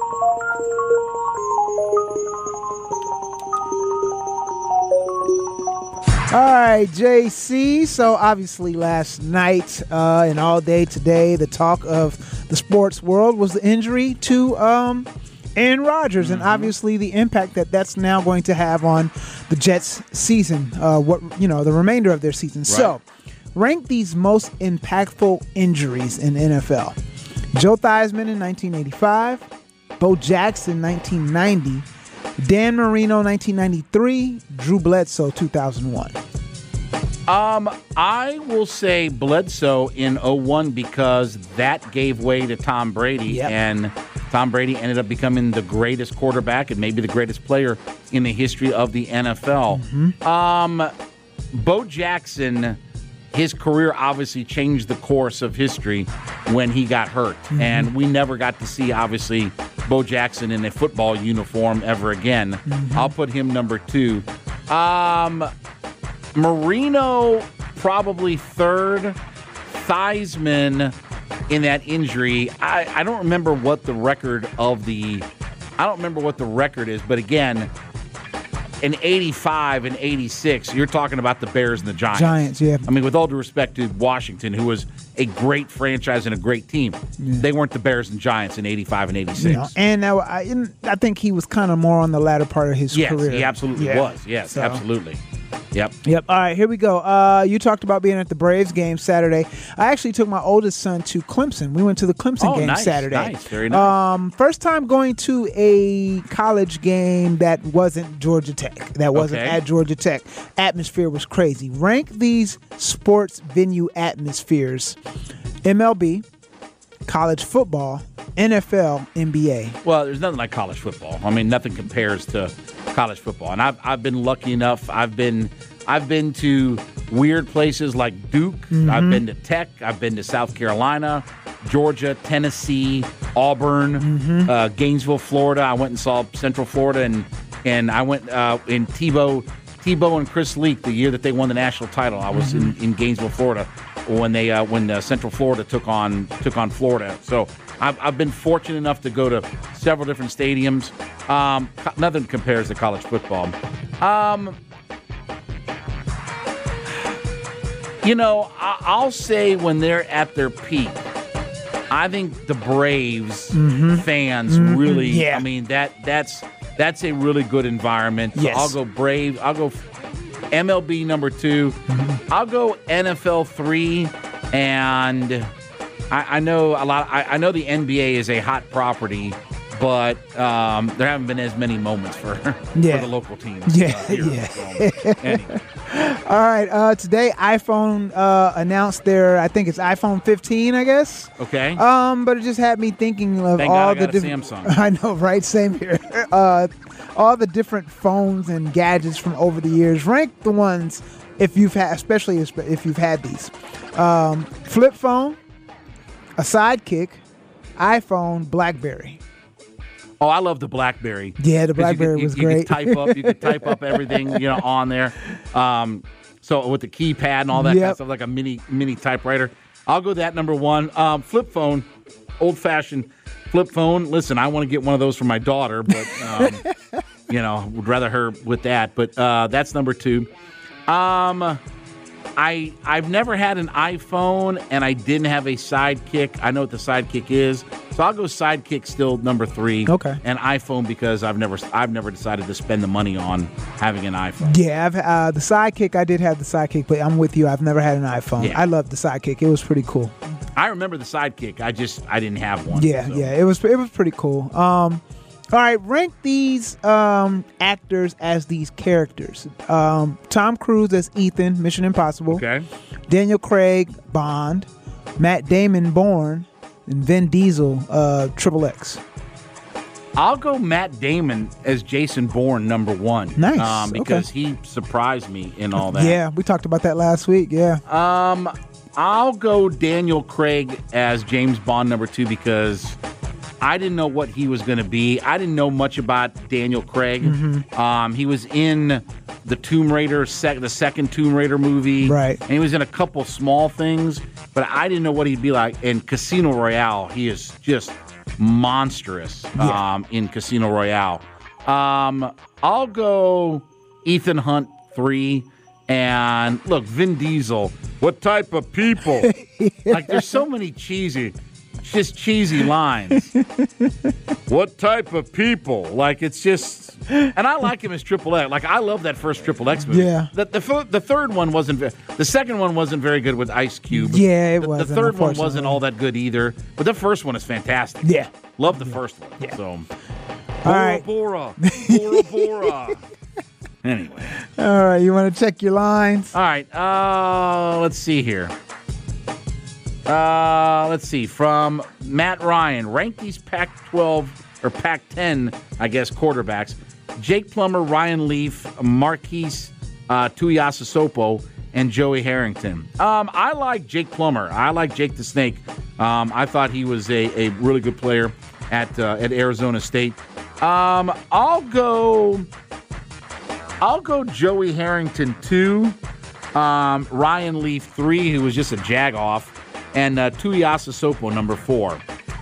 All right, J C. So obviously last night uh, and all day today, the talk of the sports world was the injury to um, Aaron Rodgers, mm-hmm. and obviously the impact that that's now going to have on the Jets' season. Uh, what you know, the remainder of their season. Right. So, rank these most impactful injuries in N F L: Joe Theismann in nineteen eighty-five, Bo Jackson nineteen ninety. Dan Marino, nineteen ninety-three. Drew Bledsoe, two thousand one. Um, I will say Bledsoe in oh one because that gave way to Tom Brady, yep. and Tom Brady ended up becoming the greatest quarterback and maybe the greatest player in the history of the N F L. Mm-hmm. Um, Bo Jackson, his career obviously changed the course of history when he got hurt, mm-hmm. and we never got to see, obviously, Bo Jackson in a football uniform ever again. Mm-hmm. I'll put him number two. Um, Marino probably third. Theismann in that injury. I, I don't remember what the record of the. I don't remember what the record is, but again, in eighty-five and eighty-six, you're talking about the Bears and the Giants. Giants, yeah. I mean, with all due respect to Washington, who was a great franchise and a great team, yeah. they weren't the Bears and Giants in eighty-five and eighty-six. You know, and now I, and I think he was kind of more on the latter part of his yes, career. Yes, he absolutely yeah. was. Yes, so. absolutely. Yep. Yep. All right, here we go. Uh, you talked about being at the Braves game Saturday. I actually took my oldest son to Clemson. We went to the Clemson oh, game nice, Saturday. Nice, very nice. Um, first time going to a college game that wasn't Georgia Tech. That wasn't okay. at Georgia Tech. Atmosphere was crazy. Rank these sports venue atmospheres: M L B, college football, N F L, N B A. Well, there's nothing like college football. I mean, nothing compares to college football. And I've I've been lucky enough. I've been I've been to weird places like Duke. Mm-hmm. I've been to Tech. I've been to South Carolina, Georgia, Tennessee, Auburn, mm-hmm. uh, Gainesville, Florida. I went and saw Central Florida, and and I went uh, in Tebow Tebow and Chris Leak the year that they won the national title. I was mm-hmm. in, in Gainesville, Florida, when they uh, when uh, Central Florida took on took on Florida. So I've, I've been fortunate enough to go to several different stadiums. Um, nothing compares to college football. Um, you know, I, I'll say when they're at their peak, I think the Braves mm-hmm. fans mm-hmm. really. Yeah. I mean that that's that's a really good environment. So yes. I'll go Brave. I'll go M L B number two. Mm-hmm. I'll go N F L three, and I, I know a lot. I, I know the N B A is a hot property, but um, there haven't been as many moments for, yeah. for the local teams. Yeah, uh, here, yeah. so, anyway. All right. Uh, today, iPhone uh, announced their. I think it's iPhone fifteen. I guess. Okay. Um, but it just had me thinking of Thank all God I the got a different. Samsung. I know, right? Same here. Uh, all the different phones and gadgets from over the years. Rank the ones if you've had, especially if you've had these. Um, flip phone, a Sidekick, iPhone, BlackBerry. Oh, I love the BlackBerry. Yeah, the BlackBerry you could, was you, great. You could type up, you could type up everything, you know, on there. Um, so with the keypad and all that yep. kind of stuff, like a mini mini typewriter. I'll go that number one. Um, flip phone, old fashioned flip phone. Listen, I want to get one of those for my daughter, but um, you know, would rather her with that. But uh, that's number two. Um, I I've never had an iPhone, and I didn't have a Sidekick. I know what the Sidekick is, so I'll go Sidekick still number three. Okay. And iPhone because I've never I've never decided to spend the money on having an iPhone. Yeah, I've, uh, the Sidekick. I did have the Sidekick, but I'm with you. I've never had an iPhone. Yeah. I love the Sidekick. It was pretty cool. I remember the Sidekick. I just I didn't have one. Yeah, so. yeah. It was it was pretty cool. Um, all right, rank these um, actors as these characters. Um, Tom Cruise as Ethan, Mission Impossible. Okay. Daniel Craig, Bond. Matt Damon, Bourne. And Vin Diesel, uh, Triple X. I'll go Matt Damon as Jason Bourne, number one. Nice. Um, because okay. he surprised me in all that. Yeah, we talked about that last week. Yeah. Um, I'll go Daniel Craig as James Bond, number two, because I didn't know what he was going to be. I didn't know much about Daniel Craig. Mm-hmm. Um, he was in the Tomb Raider, sec- the second Tomb Raider movie. Right. And he was in a couple small things, but I didn't know what he'd be like. In Casino Royale, he is just monstrous yeah. um, in Casino Royale. Um, I'll go Ethan Hunt, three. And look, Vin Diesel, what type of people? yeah. Like, there's so many cheesy... just cheesy lines. What type of people? Like, it's just, and I like him as Triple X. Like, I love that first Triple X movie. Yeah. The the, the third one wasn't. Very, the second one wasn't very good with Ice Cube. Yeah, it the, wasn't. The third one wasn't all that good either. But the first one is fantastic. Yeah. Love the first one. Yeah. So, all Bora right. Bora Bora Bora. Anyway. All right. You want to check your lines? All right. Uh, let's see here. Uh, let's see. From Matt Ryan, rank these Pac twelve or Pac ten, I guess, quarterbacks. Jake Plummer, Ryan Leaf, Marquise uh, Tuiasosopo, and Joey Harrington. Um, I like Jake Plummer. I like Jake the Snake. Um, I thought he was a, a really good player at uh, at Arizona State. Um, I'll go. I'll go Joey Harrington two. Um, Ryan Leaf three, who was just a jag-off. And uh, Tuiasosopo, number four.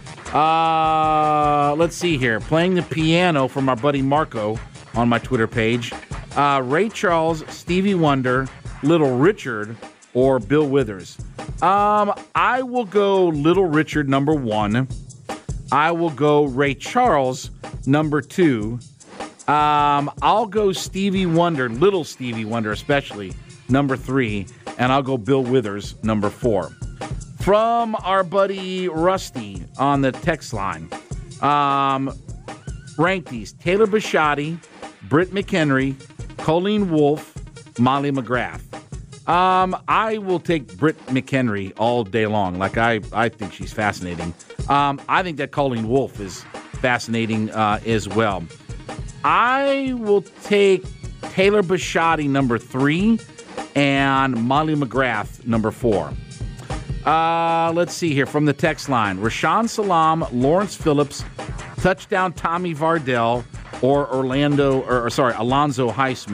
Uh, let's see here. Playing the piano from our buddy Marco on my Twitter page. Uh, Ray Charles, Stevie Wonder, Little Richard, or Bill Withers. Um, I will go Little Richard, number one. I will go Ray Charles, number two. Um, I'll go Stevie Wonder, Little Stevie Wonder especially, number three. And I'll go Bill Withers, number four. From our buddy Rusty on the text line, um, rank these: Taylor Bisciotti, Britt McHenry, Colleen Wolfe, Molly McGrath. Um, I will take Britt McHenry all day long. Like, I, I think she's fascinating. Um, I think that Colleen Wolfe is fascinating uh, as well. I will take Taylor Bisciotti, number three, and Molly McGrath, number four. Uh, let's see here from the text line. Rashaan Salam, Lawrence Phillips, touchdown Tommy Vardell, or Orlando, or, or sorry, Alonzo Highsmith.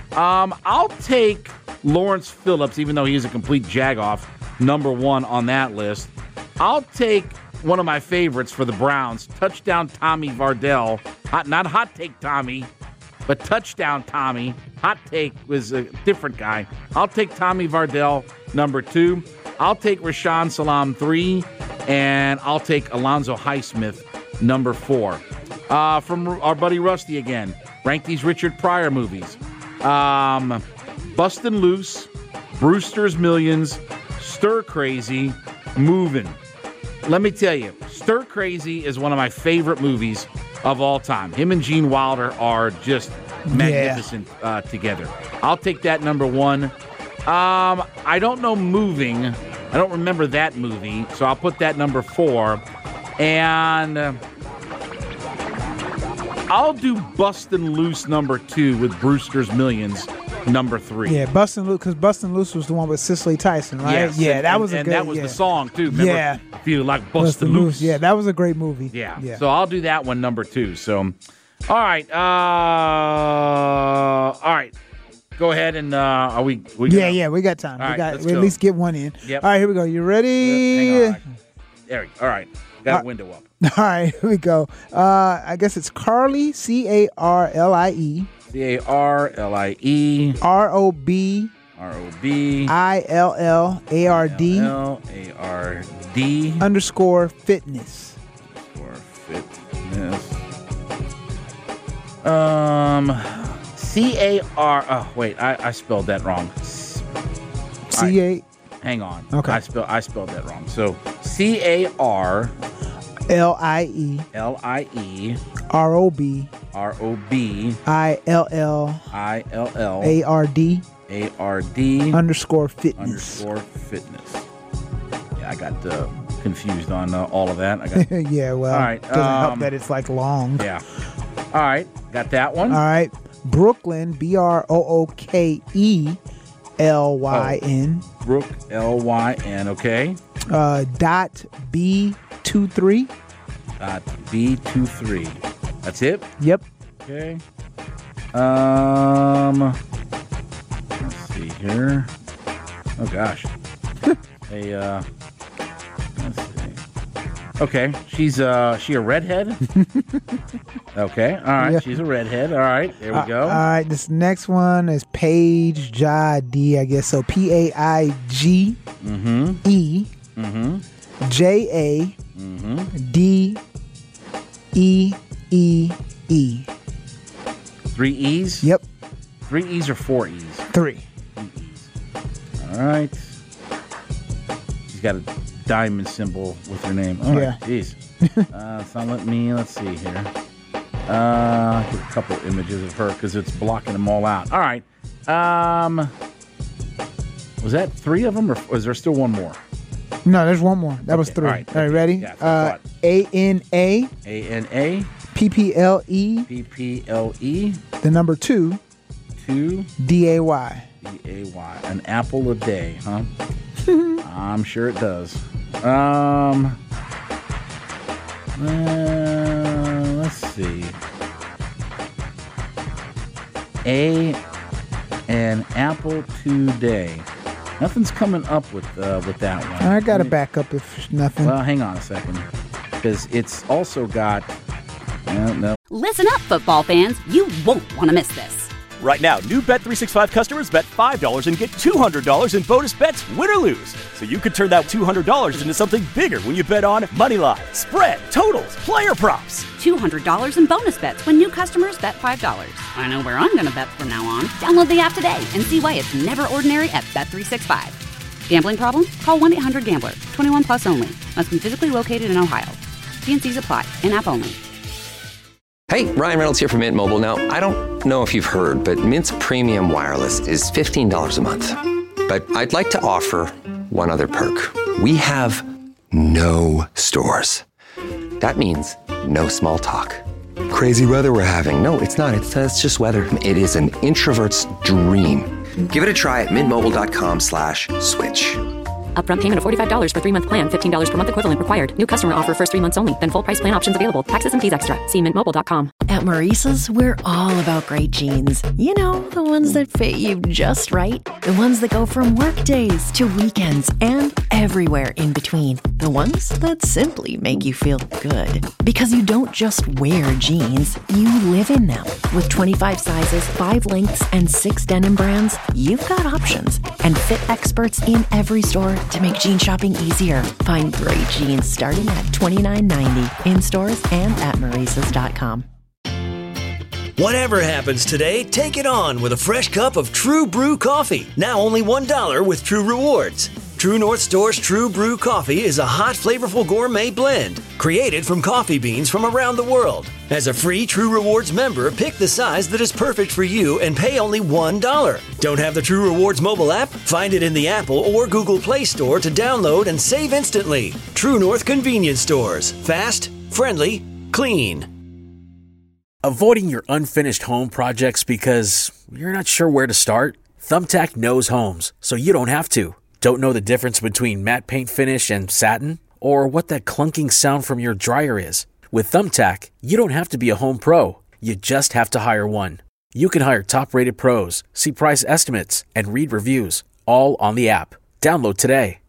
Um, I'll take Lawrence Phillips, even though he's a complete jagoff, number one on that list. I'll take one of my favorites for the Browns, touchdown Tommy Vardell. Hot, not hot take Tommy, but touchdown Tommy. Hot take was a different guy. I'll take Tommy Vardell, number two. I'll take Rashaan Salam, three. And I'll take Alonzo Highsmith, number four. Uh, from our buddy Rusty again. Rank these Richard Pryor movies. Um, Bustin' Loose, Brewster's Millions, Stir Crazy, Movin'. Let me tell you, Stir Crazy is one of my favorite movies of all time. Him and Gene Wilder are just magnificent yeah. uh, together. I'll take that number one. Um, I don't know Moving. I don't remember that movie, so I'll put that number four. And uh, I'll do Bustin' Loose number two with Brewster's Millions number three. Yeah, Bustin' Loose, because Bustin' Loose was the one with Cicely Tyson, right? Yes, yeah, and, that was and, a and good. that was yeah. the song too. Remember? Yeah, I feel like Bustin' Loose. Loose. Yeah, that was a great movie. Yeah. yeah. So I'll do that one number two. So, all right, uh, all right. Go ahead and uh, are we? we yeah, yeah, we got time. All we right, got let's we go. at least get one in. Yep. All right, here we go. You ready? Hang on. There we go. All right, got a window up. All right, here we go. Uh, I guess it's Carly, C A R L I E. C A R L I E. R O B. R O B. I L L A R D. L A R D. Underscore fitness. Underscore fitness. Um, C A R. Oh, wait, I, I spelled that wrong. C A. Hang on. Okay. I, spell, I spelled that wrong. So C A R. L I E. L I E. R O B. R O B. I L L. I L L. A R D. A R D. Underscore fitness. Underscore fitness. Yeah, I got uh, confused on uh, all of that. I got. yeah, well, all right. doesn't um, help that it's like long. Yeah. All right, got that one. All right. Brooklyn, B R O O K E L Y N. Oh, Brook, L Y N, okay. Uh, dot B two three. Dot B two three. That's it? Yep. Okay. Um, let's see here. Oh, gosh. Hey, uh, let's see. Okay, she's uh, she a redhead? Okay, all right, yeah. She's a redhead. All right, there we go. Uh, all right, this next one is Paige Jadi, I guess. So P A I G mm-hmm. E mm-hmm. J A mm-hmm. D E E E. Three E's? Yep. Three E's or four E's? Three. Three E's. All right. She's got a diamond symbol with her name. All yeah. right, jeez. uh, so let me, let's see here. Uh, get a couple images of her because it's blocking them all out. All right. Um, was that three of them or was there still one more? No, there's one more. That okay. was three. All right, all right ready? Yeah, uh, A N A. A N A. P P L E. P P L E. The number two. Two. D A Y. D A Y. An apple a day, huh? I'm sure it does. Um, uh, let's see. A an apple today. Nothing's coming up with uh, with that one. I got to back up if nothing. Well, hang on a second, because it's also got. Uh, no. Listen up, football fans. You won't want to miss this. Right now, new Bet three sixty-five customers bet five dollars and get two hundred dollars in bonus bets, win or lose. So you could turn that two hundred dollars into something bigger when you bet on moneyline, spread, totals, player props. two hundred dollars in bonus bets when new customers bet five dollars. I know where I'm going to bet from now on. Download the app today and see why it's never ordinary at Bet three sixty-five. Gambling problem? Call one eight hundred gambler. twenty-one plus only. Must be physically located in Ohio. T and C's apply. In-app only. Hey, Ryan Reynolds here from Mint Mobile. Now, I don't know if you've heard, but Mint's premium wireless is fifteen dollars a month. But I'd like to offer one other perk. We have no stores. That means no small talk. Crazy weather we're having. No, it's not. It's, uh, it's just weather. It is an introvert's dream. Give it a try at mintmobile.com slash switch. Upfront payment of forty-five dollars for three-month plan, fifteen dollars per month equivalent required. New customer offer first three months only. Then full price plan options available. Taxes and fees extra. See mint mobile dot com. At Maurice's, we're all about great jeans. You know, the ones that fit you just right. The ones that go from work days to weekends and everywhere in between. The ones that simply make you feel good. Because you don't just wear jeans, you live in them. With twenty-five sizes, five lengths, and six denim brands, you've got options. And fit experts in every store to make jean shopping easier. Find great jeans starting at twenty-nine ninety in stores and at Maurices dot com. Whatever happens today, take it on with a fresh cup of True Brew coffee. Now only one dollar with True Rewards. True North Store's True Brew coffee is a hot, flavorful gourmet blend created from coffee beans from around the world. As a free True Rewards member, pick the size that is perfect for you and pay only one dollar. Don't have the True Rewards mobile app? Find it in the Apple or Google Play Store to download and save instantly. True North Convenience Stores. Fast, friendly, clean. Avoiding your unfinished home projects because you're not sure where to start? Thumbtack knows homes, so you don't have to. Don't know the difference between matte paint finish and satin? Or what that clunking sound from your dryer is? With Thumbtack, you don't have to be a home pro. You just have to hire one. You can hire top-rated pros, see price estimates, and read reviews, all on the app. Download today.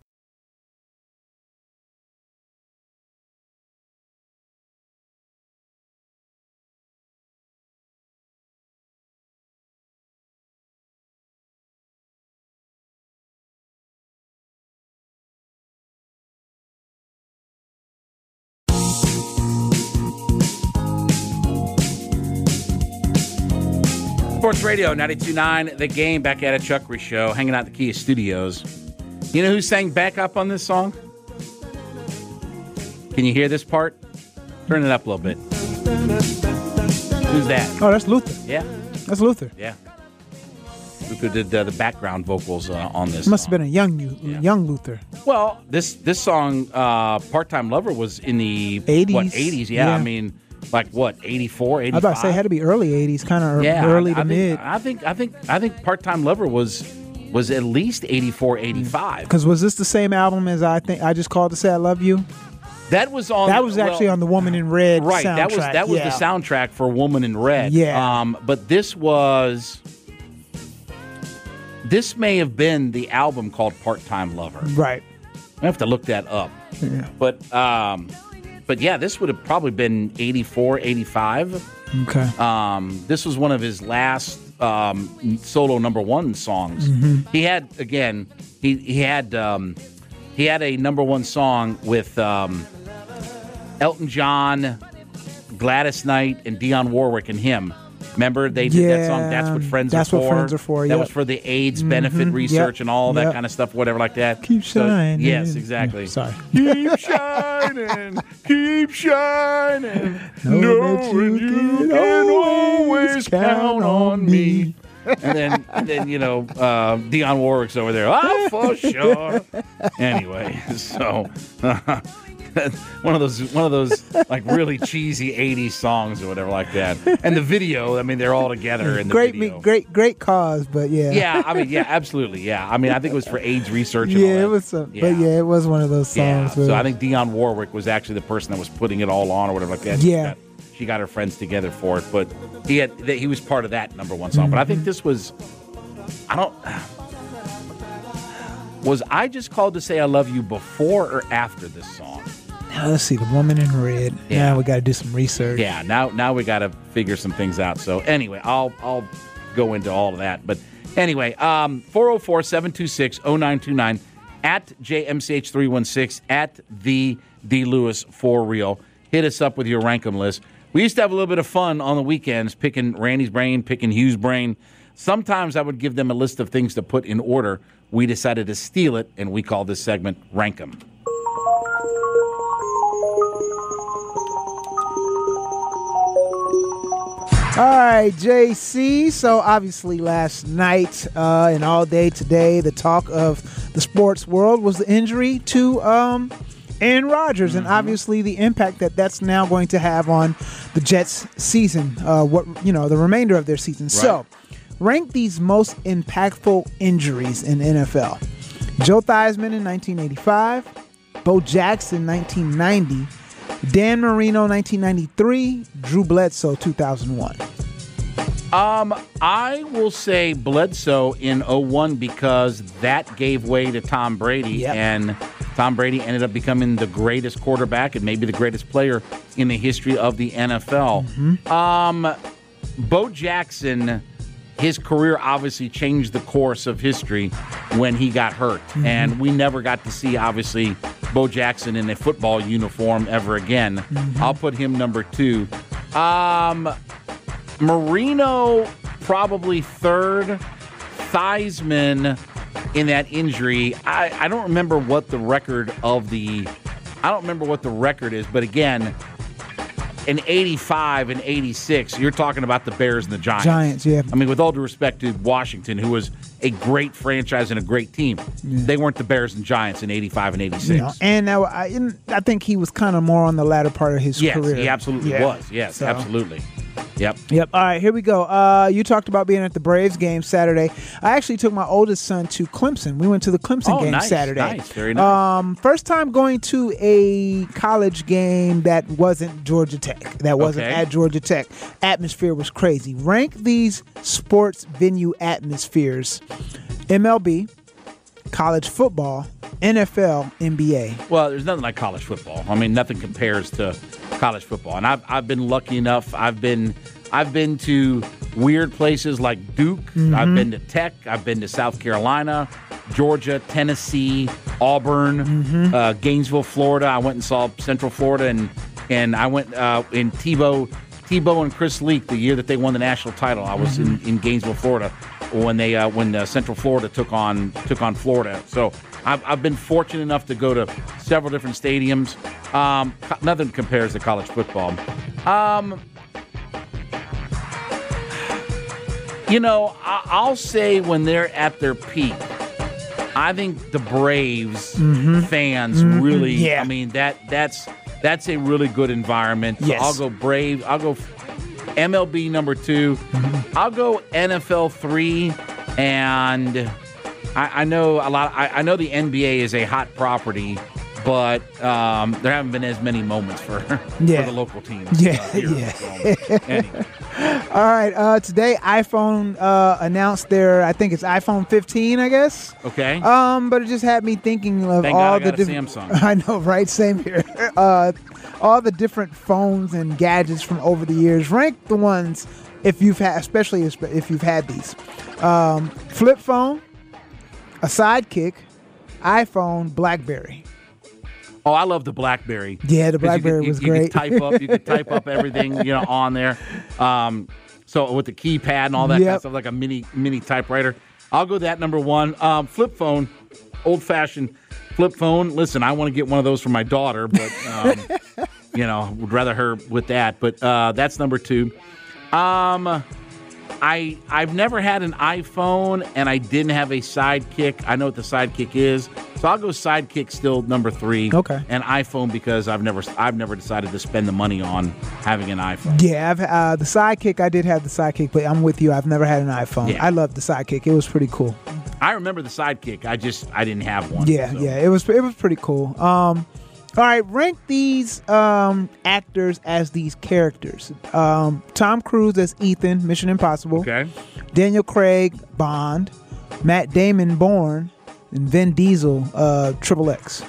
Sports Radio, ninety-two point nine, The Game, back at a Chuckery Show, hanging out at the Kia Studios. You know who sang backup on this song? Can you hear this part? Turn it up a little bit. Who's that? Oh, that's Luther. Yeah. That's Luther. Yeah. Luther did uh, the background vocals uh, on this Must song. have been a young yeah. young Luther. Well, this this song, uh, Part-Time Lover, was in the eighties. What, eighties? Yeah, yeah. I mean... Like what, eighty-four, eighty-five? I was about to say it had to be early eighties, kind of yeah, early I, to I mid. Think, I think I think I think Part-Time Lover was was at least eighty-four, eighty-five. Because was this the same album as I think I Just Called to Say I Love You? That was on. That was actually well, on the Woman in Red right, soundtrack. That was that was yeah. the soundtrack for Woman in Red. Yeah. Um, but this was. This may have been the album called Part-Time Lover. Right. I have to look that up. Yeah. But. Um, But yeah, this would have probably been eighty-four, eighty-five. Okay. Um, this was one of his last um, solo number one songs. Mm-hmm. He had again, he he had um, he had a number one song with um, Elton John, Gladys Knight, and Dionne Warwick and him. Remember they did yeah, that song? That's what friends that's are for. That's what friends are for. That yep. was for the AIDS benefit mm-hmm. research yep. and all that yep. kind of stuff, whatever like that. Keep shining. So, yes, exactly. Yeah, sorry. Keep shining, keep shining. Know Know that you you can can always always count on me. And then, and then you know, uh, Dionne Warwick's over there. Oh, for sure. Anyway, so. Uh, one of those, one of those like really cheesy eighties songs or whatever like that. And the video, I mean, they're all together in the great, video. Great, great cause, but yeah. Yeah, I mean, yeah, absolutely, yeah. I mean, I think it was for AIDS research. And yeah, all that. it was, some, yeah. but yeah, it was one of those songs. Yeah, where, so I think Dionne Warwick was actually the person that was putting it all on or whatever like that. Yeah. She got, she got her friends together for it, but he had he was part of that number one song. Mm-hmm. But I think this was, I don't. Was I Just Called to Say I Love You before or after this song? Now, let's see, The Woman in Red. Yeah, now we got to do some research. Yeah, now now we got to figure some things out. So anyway, I'll I'll go into all of that. But anyway, um, four oh four, seven two six, oh nine two nine at J M C H three one six at the D Lewis for real. Hit us up with your Rankum list. We used to have a little bit of fun on the weekends picking Randy's brain, picking Hugh's brain. Sometimes I would give them a list of things to put in order. We decided to steal it, and we call this segment Rankum. All right, J C. So obviously last night uh, and all day today, the talk of the sports world was the injury to um, Aaron Rodgers, mm-hmm. and obviously the impact that that's now going to have on the Jets' season, uh, what you know, the remainder of their season. Right. So, rank these most impactful injuries in the N F L. Joe Theismann in nineteen eighty-five, Bo Jackson nineteen ninety, Dan Marino nineteen ninety-three, Drew Bledsoe two thousand one. Um, I will say Bledsoe in oh one because that gave way to Tom Brady, Yep. and Tom Brady ended up becoming the greatest quarterback and maybe the greatest player in the history of the N F L. Mm-hmm. Um, Bo Jackson, his career obviously changed the course of history when he got hurt, Mm-hmm. and we never got to see, obviously, Bo Jackson in a football uniform ever again. Mm-hmm. I'll put him number two. Um... Marino probably third. Theismann in that injury. I, I don't remember what the record of the I don't remember what the record is, but again, in eighty-five and eighty-six, you're talking about the Bears and the Giants. Giants, yeah. I mean, with all due respect to Washington, who was a great franchise and a great team, Yeah. they weren't the Bears and Giants in eighty-five and eighty-six. You know, and now I, and I think he was kind of more on the latter part of his yes, career. he absolutely Yeah. was. Yes, So- absolutely. Yep. Yep. All right, here we go. Uh, you talked about being at the Braves game Saturday. I actually took my oldest son to Clemson. We went to the Clemson Oh, game nice, Saturday. nice, very nice. Um, first time going to a college game that wasn't Georgia Tech. That wasn't Okay. at Georgia Tech. Atmosphere was crazy. Rank these sports venue atmospheres: M L B, college football, N F L, N B A. Well, there's nothing like college football. I mean, nothing compares to college football. And I've I've been lucky enough. I've been I've been to weird places like Duke. Mm-hmm. I've been to Tech. I've been to South Carolina, Georgia, Tennessee, Auburn, Mm-hmm. uh, Gainesville, Florida. I went and saw Central Florida, and and I went uh, in Tebow Tebow and Chris Leak the year that they won the national title. I was Mm-hmm. in, in Gainesville, Florida, when they uh, when uh, Central Florida took on took on Florida. So I've, I've been fortunate enough to go to several different stadiums. Um, co- nothing compares to college football. Um, you know, I, I'll say when they're at their peak, I think the Braves Mhm. fans Mhm. really. Yeah. I mean that that's that's a really good environment. So Yes. I'll go Brave. I'll go M L B number two. Mm-hmm. I'll go N F L three, and I, I know a lot. I, I know the N B A is a hot property, but um, there haven't been as many moments for, Yeah. for the local teams. Yeah, uh, here. yeah. So, anyway. All right. Uh, today, iPhone uh, announced their, I think it's iPhone fifteen, I guess. Okay. Um, but it just had me thinking of Thank all God I the got a different. Samsung. I know, right? Same here. uh, all the different phones and gadgets from over the years. Rank the ones if you've had, especially if you've had these. Um, flip phone, a Sidekick, iPhone, BlackBerry. Oh, I love the BlackBerry. Yeah, the 'Cause you BlackBerry could- you- was you great. could type up, you could type up everything, you know, on there. Um, so with the keypad and all that kind Yep. of stuff, like a mini mini typewriter. I'll go that number one. Um, flip phone, old fashioned flip phone. Listen, I want to get one of those for my daughter, but um, you know, would rather her with that. But uh, that's number two. Um, I I've never had an iPhone, and I didn't have a Sidekick. I know what the Sidekick is, so I'll go Sidekick still number three. Okay. And iPhone because I've never I've never decided to spend the money on having an iPhone. Yeah, I've, uh, the Sidekick, I did have the Sidekick, but I'm with you. I've never had an iPhone. Yeah. I love the Sidekick. It was pretty cool. I remember the Sidekick. I just I didn't have one. Yeah, so. yeah, it was it was pretty cool. Um, all right, rank these um, actors as these characters. Um, Tom Cruise as Ethan, Mission Impossible. Okay. Daniel Craig, Bond. Matt Damon, Bourne, and Vin Diesel, uh, Triple X.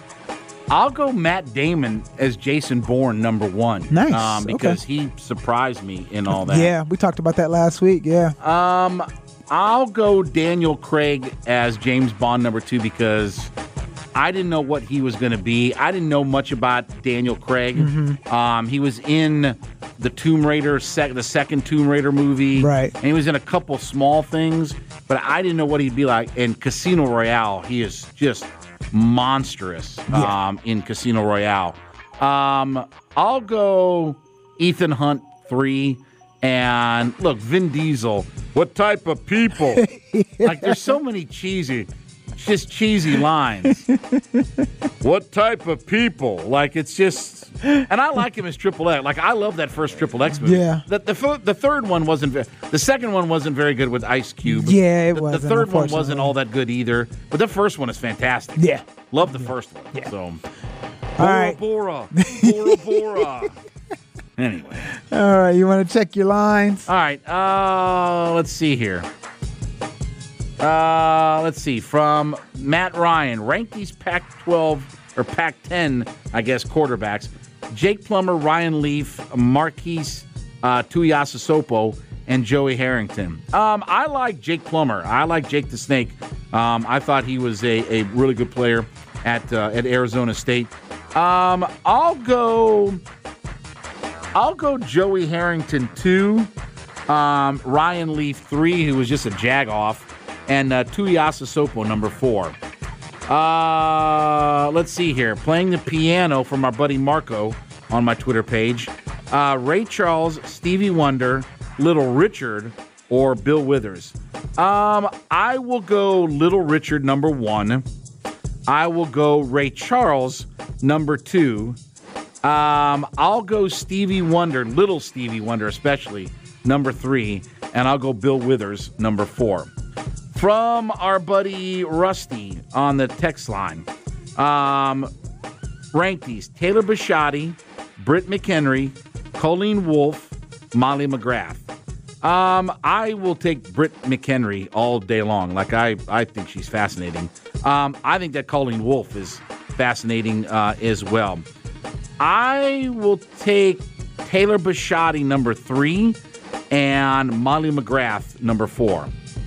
I'll go Matt Damon as Jason Bourne number one. Nice, Um, because okay. he surprised me in all that. Yeah, we talked about that last week. Yeah. Um, I'll go Daniel Craig as James Bond number two because I didn't know what he was going to be. I didn't know much about Daniel Craig. Mhm. Um, he was in the Tomb Raider, sec- the second Tomb Raider movie, Right. And he was in a couple small things, but I didn't know what he'd be like. In Casino Royale, he is just monstrous. Yeah. Um, in Casino Royale, um, I'll go Ethan Hunt three. And look, Vin Diesel, what type of people? Like, there's so many cheesy, It's just cheesy lines. What type of people? Like, it's just... And I like him as Triple X. Like, I love that first Triple X movie. Yeah. The, the, the third one wasn't... Ve- the second one wasn't very good with Ice Cube. Yeah, it the, wasn't. The third one wasn't all that good either. But the first one is fantastic. Yeah. Love the first one. Yeah. So, All Bora right. Bora. Bora Bora. Anyway. All right, you want to check your lines? All right. Uh, let's see here. Uh, let's see. From Matt Ryan, rank these Pac twelve or Pac ten, I guess, quarterbacks. Jake Plummer, Ryan Leaf, Marquise uh, Tuiasosopo, and Joey Harrington. Um, I like Jake Plummer. I like Jake the Snake. Um, I thought he was a, a really good player at uh, at Arizona State. Um, I'll go. I'll go Joey Harrington two, um, Ryan Leaf three, who was just a jag-off, and uh, Tuiasosopo number four. Uh, let's see here. Playing the piano from our buddy Marco on my Twitter page. Uh, Ray Charles, Stevie Wonder, Little Richard, or Bill Withers. Um, I will go Little Richard number one. I will go Ray Charles number two. Um, I'll go Stevie Wonder, Little Stevie Wonder especially, number three, and I'll go Bill Withers, number four. From our buddy Rusty on the text line, um, rank these: Taylor Bisciotti, Britt McHenry, Colleen Wolfe, Molly McGrath. Um, I will take Britt McHenry all day long. Like, I, I think she's fascinating. Um, I think that Colleen Wolfe is fascinating uh, as well. I will take Taylor Bisciotti number three and Molly McGrath number four.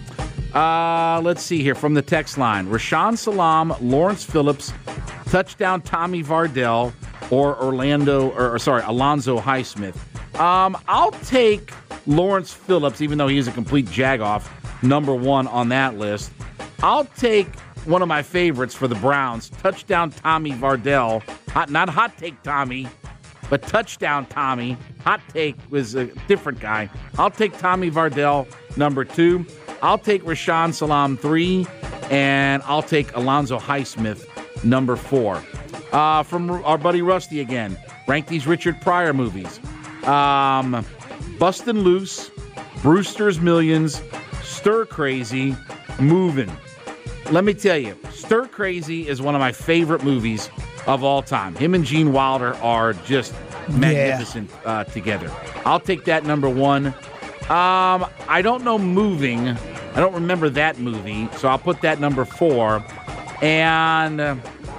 Uh, let's see here from the text line. Rashawn Salam, Lawrence Phillips, touchdown Tommy Vardell, or Orlando, or, or sorry, Alonzo Highsmith. Um, I'll take Lawrence Phillips, even though he's a complete jagoff, number one on that list. I'll take one of my favorites for the Browns, touchdown Tommy Vardell. Hot, not hot take Tommy, but touchdown Tommy. Hot take was a different guy. I'll take Tommy Vardell, number two. I'll take Rashawn Salam, three. And I'll take Alonzo Highsmith, number four. Uh, from our buddy Rusty again. Rank these Richard Pryor movies. Um, Bustin' Loose, Brewster's Millions, Stir Crazy, Movin'. Let me tell you, Stir Crazy is one of my favorite movies of all time. Him and Gene Wilder are just magnificent yeah. uh, together. I'll take that number one. Um, I don't know Moving. I don't remember that movie, so I'll put that number four. And uh,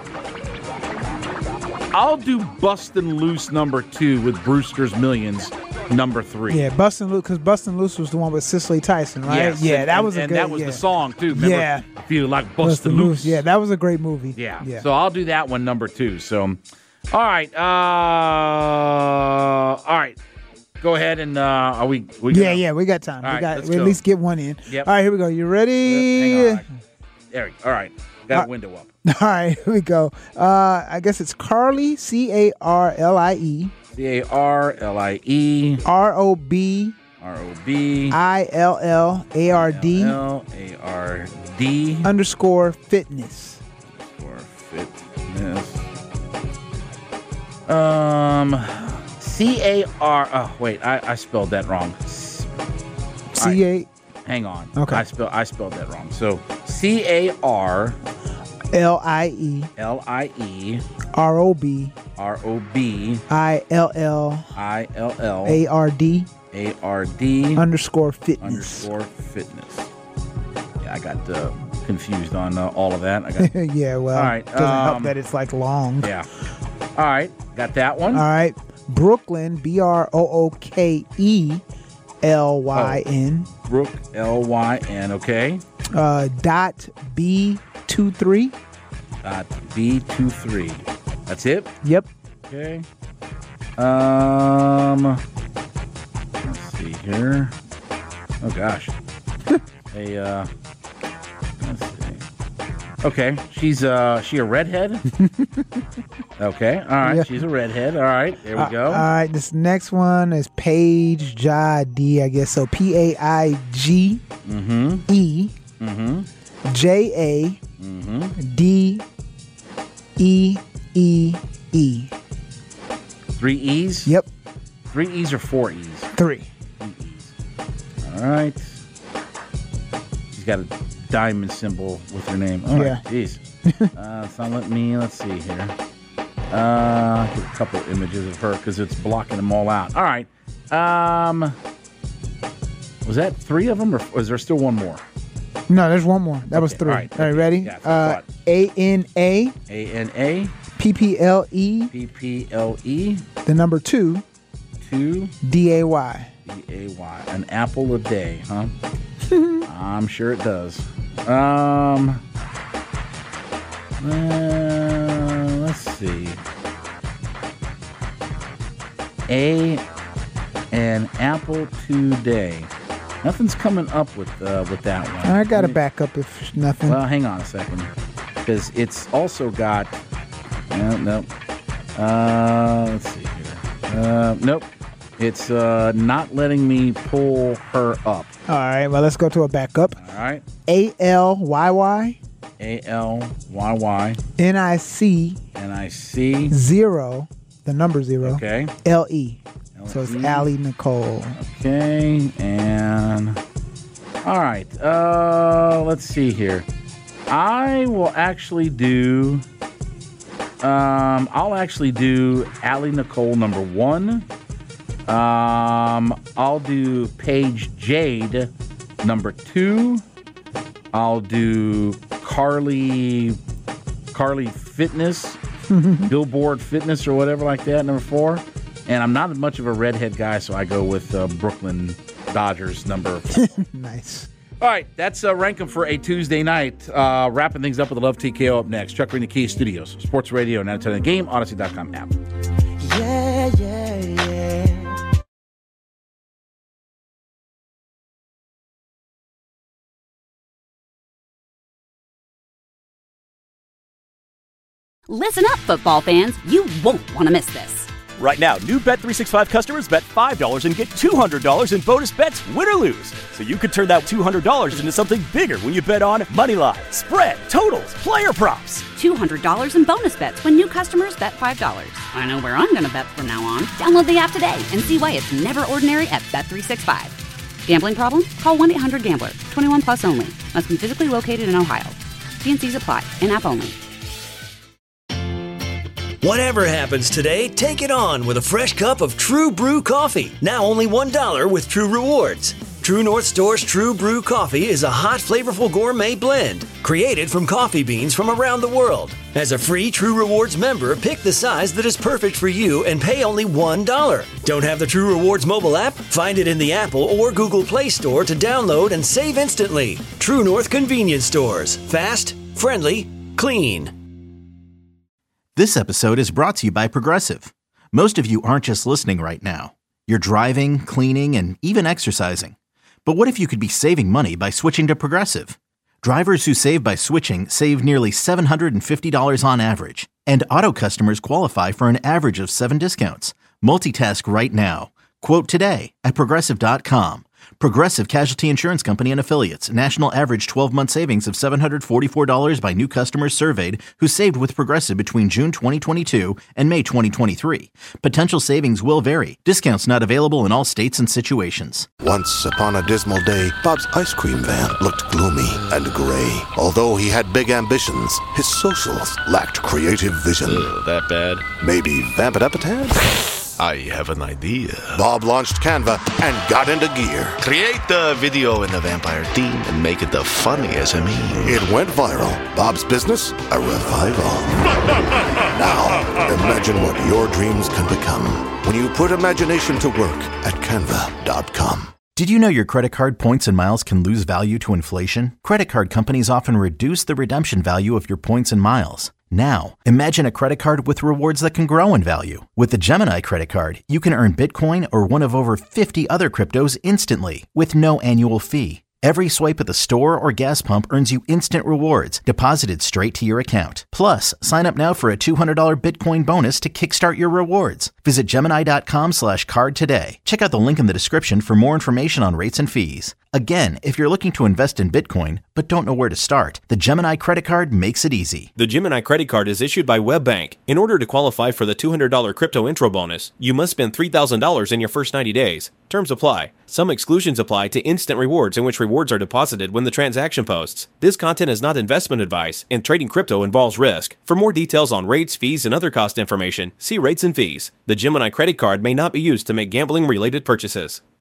I'll do Bustin' Loose number two with Brewster's Millions number three. Yeah, Bustin' Loose, because Bustin' Loose was the one with Cicely Tyson, right? Yes, yeah, and, that and, was a and good. that was yeah. the song too. Remember? Yeah, I feel like Bustin' Loose. Loose. Yeah, that was a great movie. Yeah. yeah. So I'll do that one number two. So, all right, uh, all right. Go ahead and uh, are we? we yeah, yeah, we got time. All we right, got let's we go. at least get one in. Yep. All right, here we go. You ready? Hang on. There we go. All right, got Uh, a window up. All right, here we go. Uh, I guess it's Carly, C A R L I E. C A R L I E. R O B. R O B. I L L A R D. L A R D. Underscore fitness. Underscore fitness. Um, C A R. Oh, wait, I, I spelled that wrong. C A. Hang on. Okay. I spell I spelled that wrong. So C A R L I E. L I E. R O B. R O B. I L L. I L L. A R D. A R D. Underscore fitness. Underscore fitness. Yeah, I got uh, confused on uh, all of that. I got. yeah, well, all right. doesn't um, help that it's like long. Yeah. All right, got that one. All right. Brooklyn, B R O O K E L Y N. Oh, Brook, L Y N, okay. Uh, dot B two three. Dot B two three. That's it? Yep. Okay. Um, let's see here. Oh, gosh. Hey, uh, let's see. Okay, she's uh, she a redhead? Okay, all right, yeah. She's a redhead. All right, there we uh, go. All right, this next one is Paige Jadi, I guess. So P A I G mm-hmm. E mm-hmm. J A Mm-hmm. D E E E. Three E's? Yep. Three E's or four E's? Three. Three E's. All right. She's got a diamond symbol with her name. All Yeah. right. Jeez. uh, it's not letting me. Let's see here. Uh, get a couple images of her because it's blocking them all out. All right. Um, was that three of them, or was there still one more? No, there's one more. That Okay, was three. all right. All right, ready? Yeah, that's what I uh, thought. A N A A N A P P L E P P L E the number two two D A Y. D A Y. An apple a day, huh? I'm sure it does. Um, uh, let's see. A an apple today. Nothing's coming up with uh, with that one. I got to back up if nothing. Well, hang on a second, because it's also got. No, no. Uh, let's see here. Uh, nope. It's uh, not letting me pull her up. All right, well, let's go to a backup. All right. A L Y Y A L Y Y N I C N I C zero, the number zero. Okay. L E. L E. So it's Allie Nicole. Okay, and all right. Uh, let's see here. I will actually do. Um, I'll actually do Allie Nicole number one. Um, I'll do Paige Jade number two. I'll do Carly, Carly Fitness, Billboard Fitness or whatever like that, number four. And I'm not much of a redhead guy, so I go with uh, Brooklyn Dodgers number four. Nice. All right, that's uh, rank 'em for a Tuesday night. Uh, wrapping things up with the Love T K O up next. Chuck Green, the Key Studios, Sports Radio, nine ten the Game, Odyssey dot com app. Yeah, yeah, yeah. Listen up, football fans. You won't want to miss this. Right now, new Bet three sixty-five customers bet five dollars and get two hundred dollars in bonus bets, win or lose. So you could turn that two hundred dollars into something bigger when you bet on money line, spread, totals, player props. two hundred dollars in bonus bets when new customers bet five dollars. I know where I'm going to bet from now on. Download the app today and see why it's never ordinary at Bet three sixty-five. Gambling problem? Call one eight hundred gambler. twenty-one plus only. Must be physically located in Ohio. T and C's apply. In-app only. Whatever happens today, take it on with a fresh cup of True Brew coffee. Now only one dollar with True Rewards. True North Store's True Brew coffee is a hot, flavorful gourmet blend created from coffee beans from around the world. As a free True Rewards member, pick the size that is perfect for you and pay only one dollar. Don't have the True Rewards mobile app? Find it in the Apple or Google Play Store to download and save instantly. True North Convenience Stores. Fast, friendly, clean. This episode is brought to you by Progressive. Most of you aren't just listening right now. You're driving, cleaning, and even exercising. But what if you could be saving money by switching to Progressive? Drivers who save by switching save nearly seven hundred fifty dollars on average. And auto customers qualify for an average of seven discounts. Multitask right now. Quote today at Progressive dot com. Progressive Casualty Insurance Company and Affiliates. National average twelve-month savings of seven hundred forty-four dollars by new customers surveyed who saved with Progressive between June twenty twenty-two and May twenty twenty-three. Potential savings will vary. Discounts not available in all states and situations. Once upon a dismal day, Bob's ice cream van looked gloomy and gray. Although he had big ambitions, his socials lacked creative vision. Ugh, that bad? Maybe vamp it up a tad? I have an idea. Bob launched Canva and got into gear. Create the video in the vampire theme and make it the funniest of me. It went viral. Bob's business, a revival. Now, imagine what your dreams can become when you put imagination to work at canva dot com. Did you know your credit card points and miles can lose value to inflation? Credit card companies often reduce the redemption value of your points and miles. Now, imagine a credit card with rewards that can grow in value. With the Gemini credit card, you can earn Bitcoin or one of over fifty other cryptos instantly with no annual fee. Every swipe at the store or gas pump earns you instant rewards deposited straight to your account. Plus, sign up now for a two hundred dollars Bitcoin bonus to kickstart your rewards. Visit Gemini.com slash card today. Check out the link in the description for more information on rates and fees. Again, if you're looking to invest in Bitcoin but don't know where to start, the Gemini credit card makes it easy. The Gemini credit card is issued by WebBank. In order to qualify for the two hundred dollars crypto intro bonus, you must spend three thousand dollars in your first ninety days. Terms apply. Some exclusions apply to instant rewards, in which rewards are deposited when the transaction posts. This content is not investment advice, and trading crypto involves risk. For more details on rates, fees, and other cost information, see rates and fees. The Gemini credit card may not be used to make gambling-related purchases.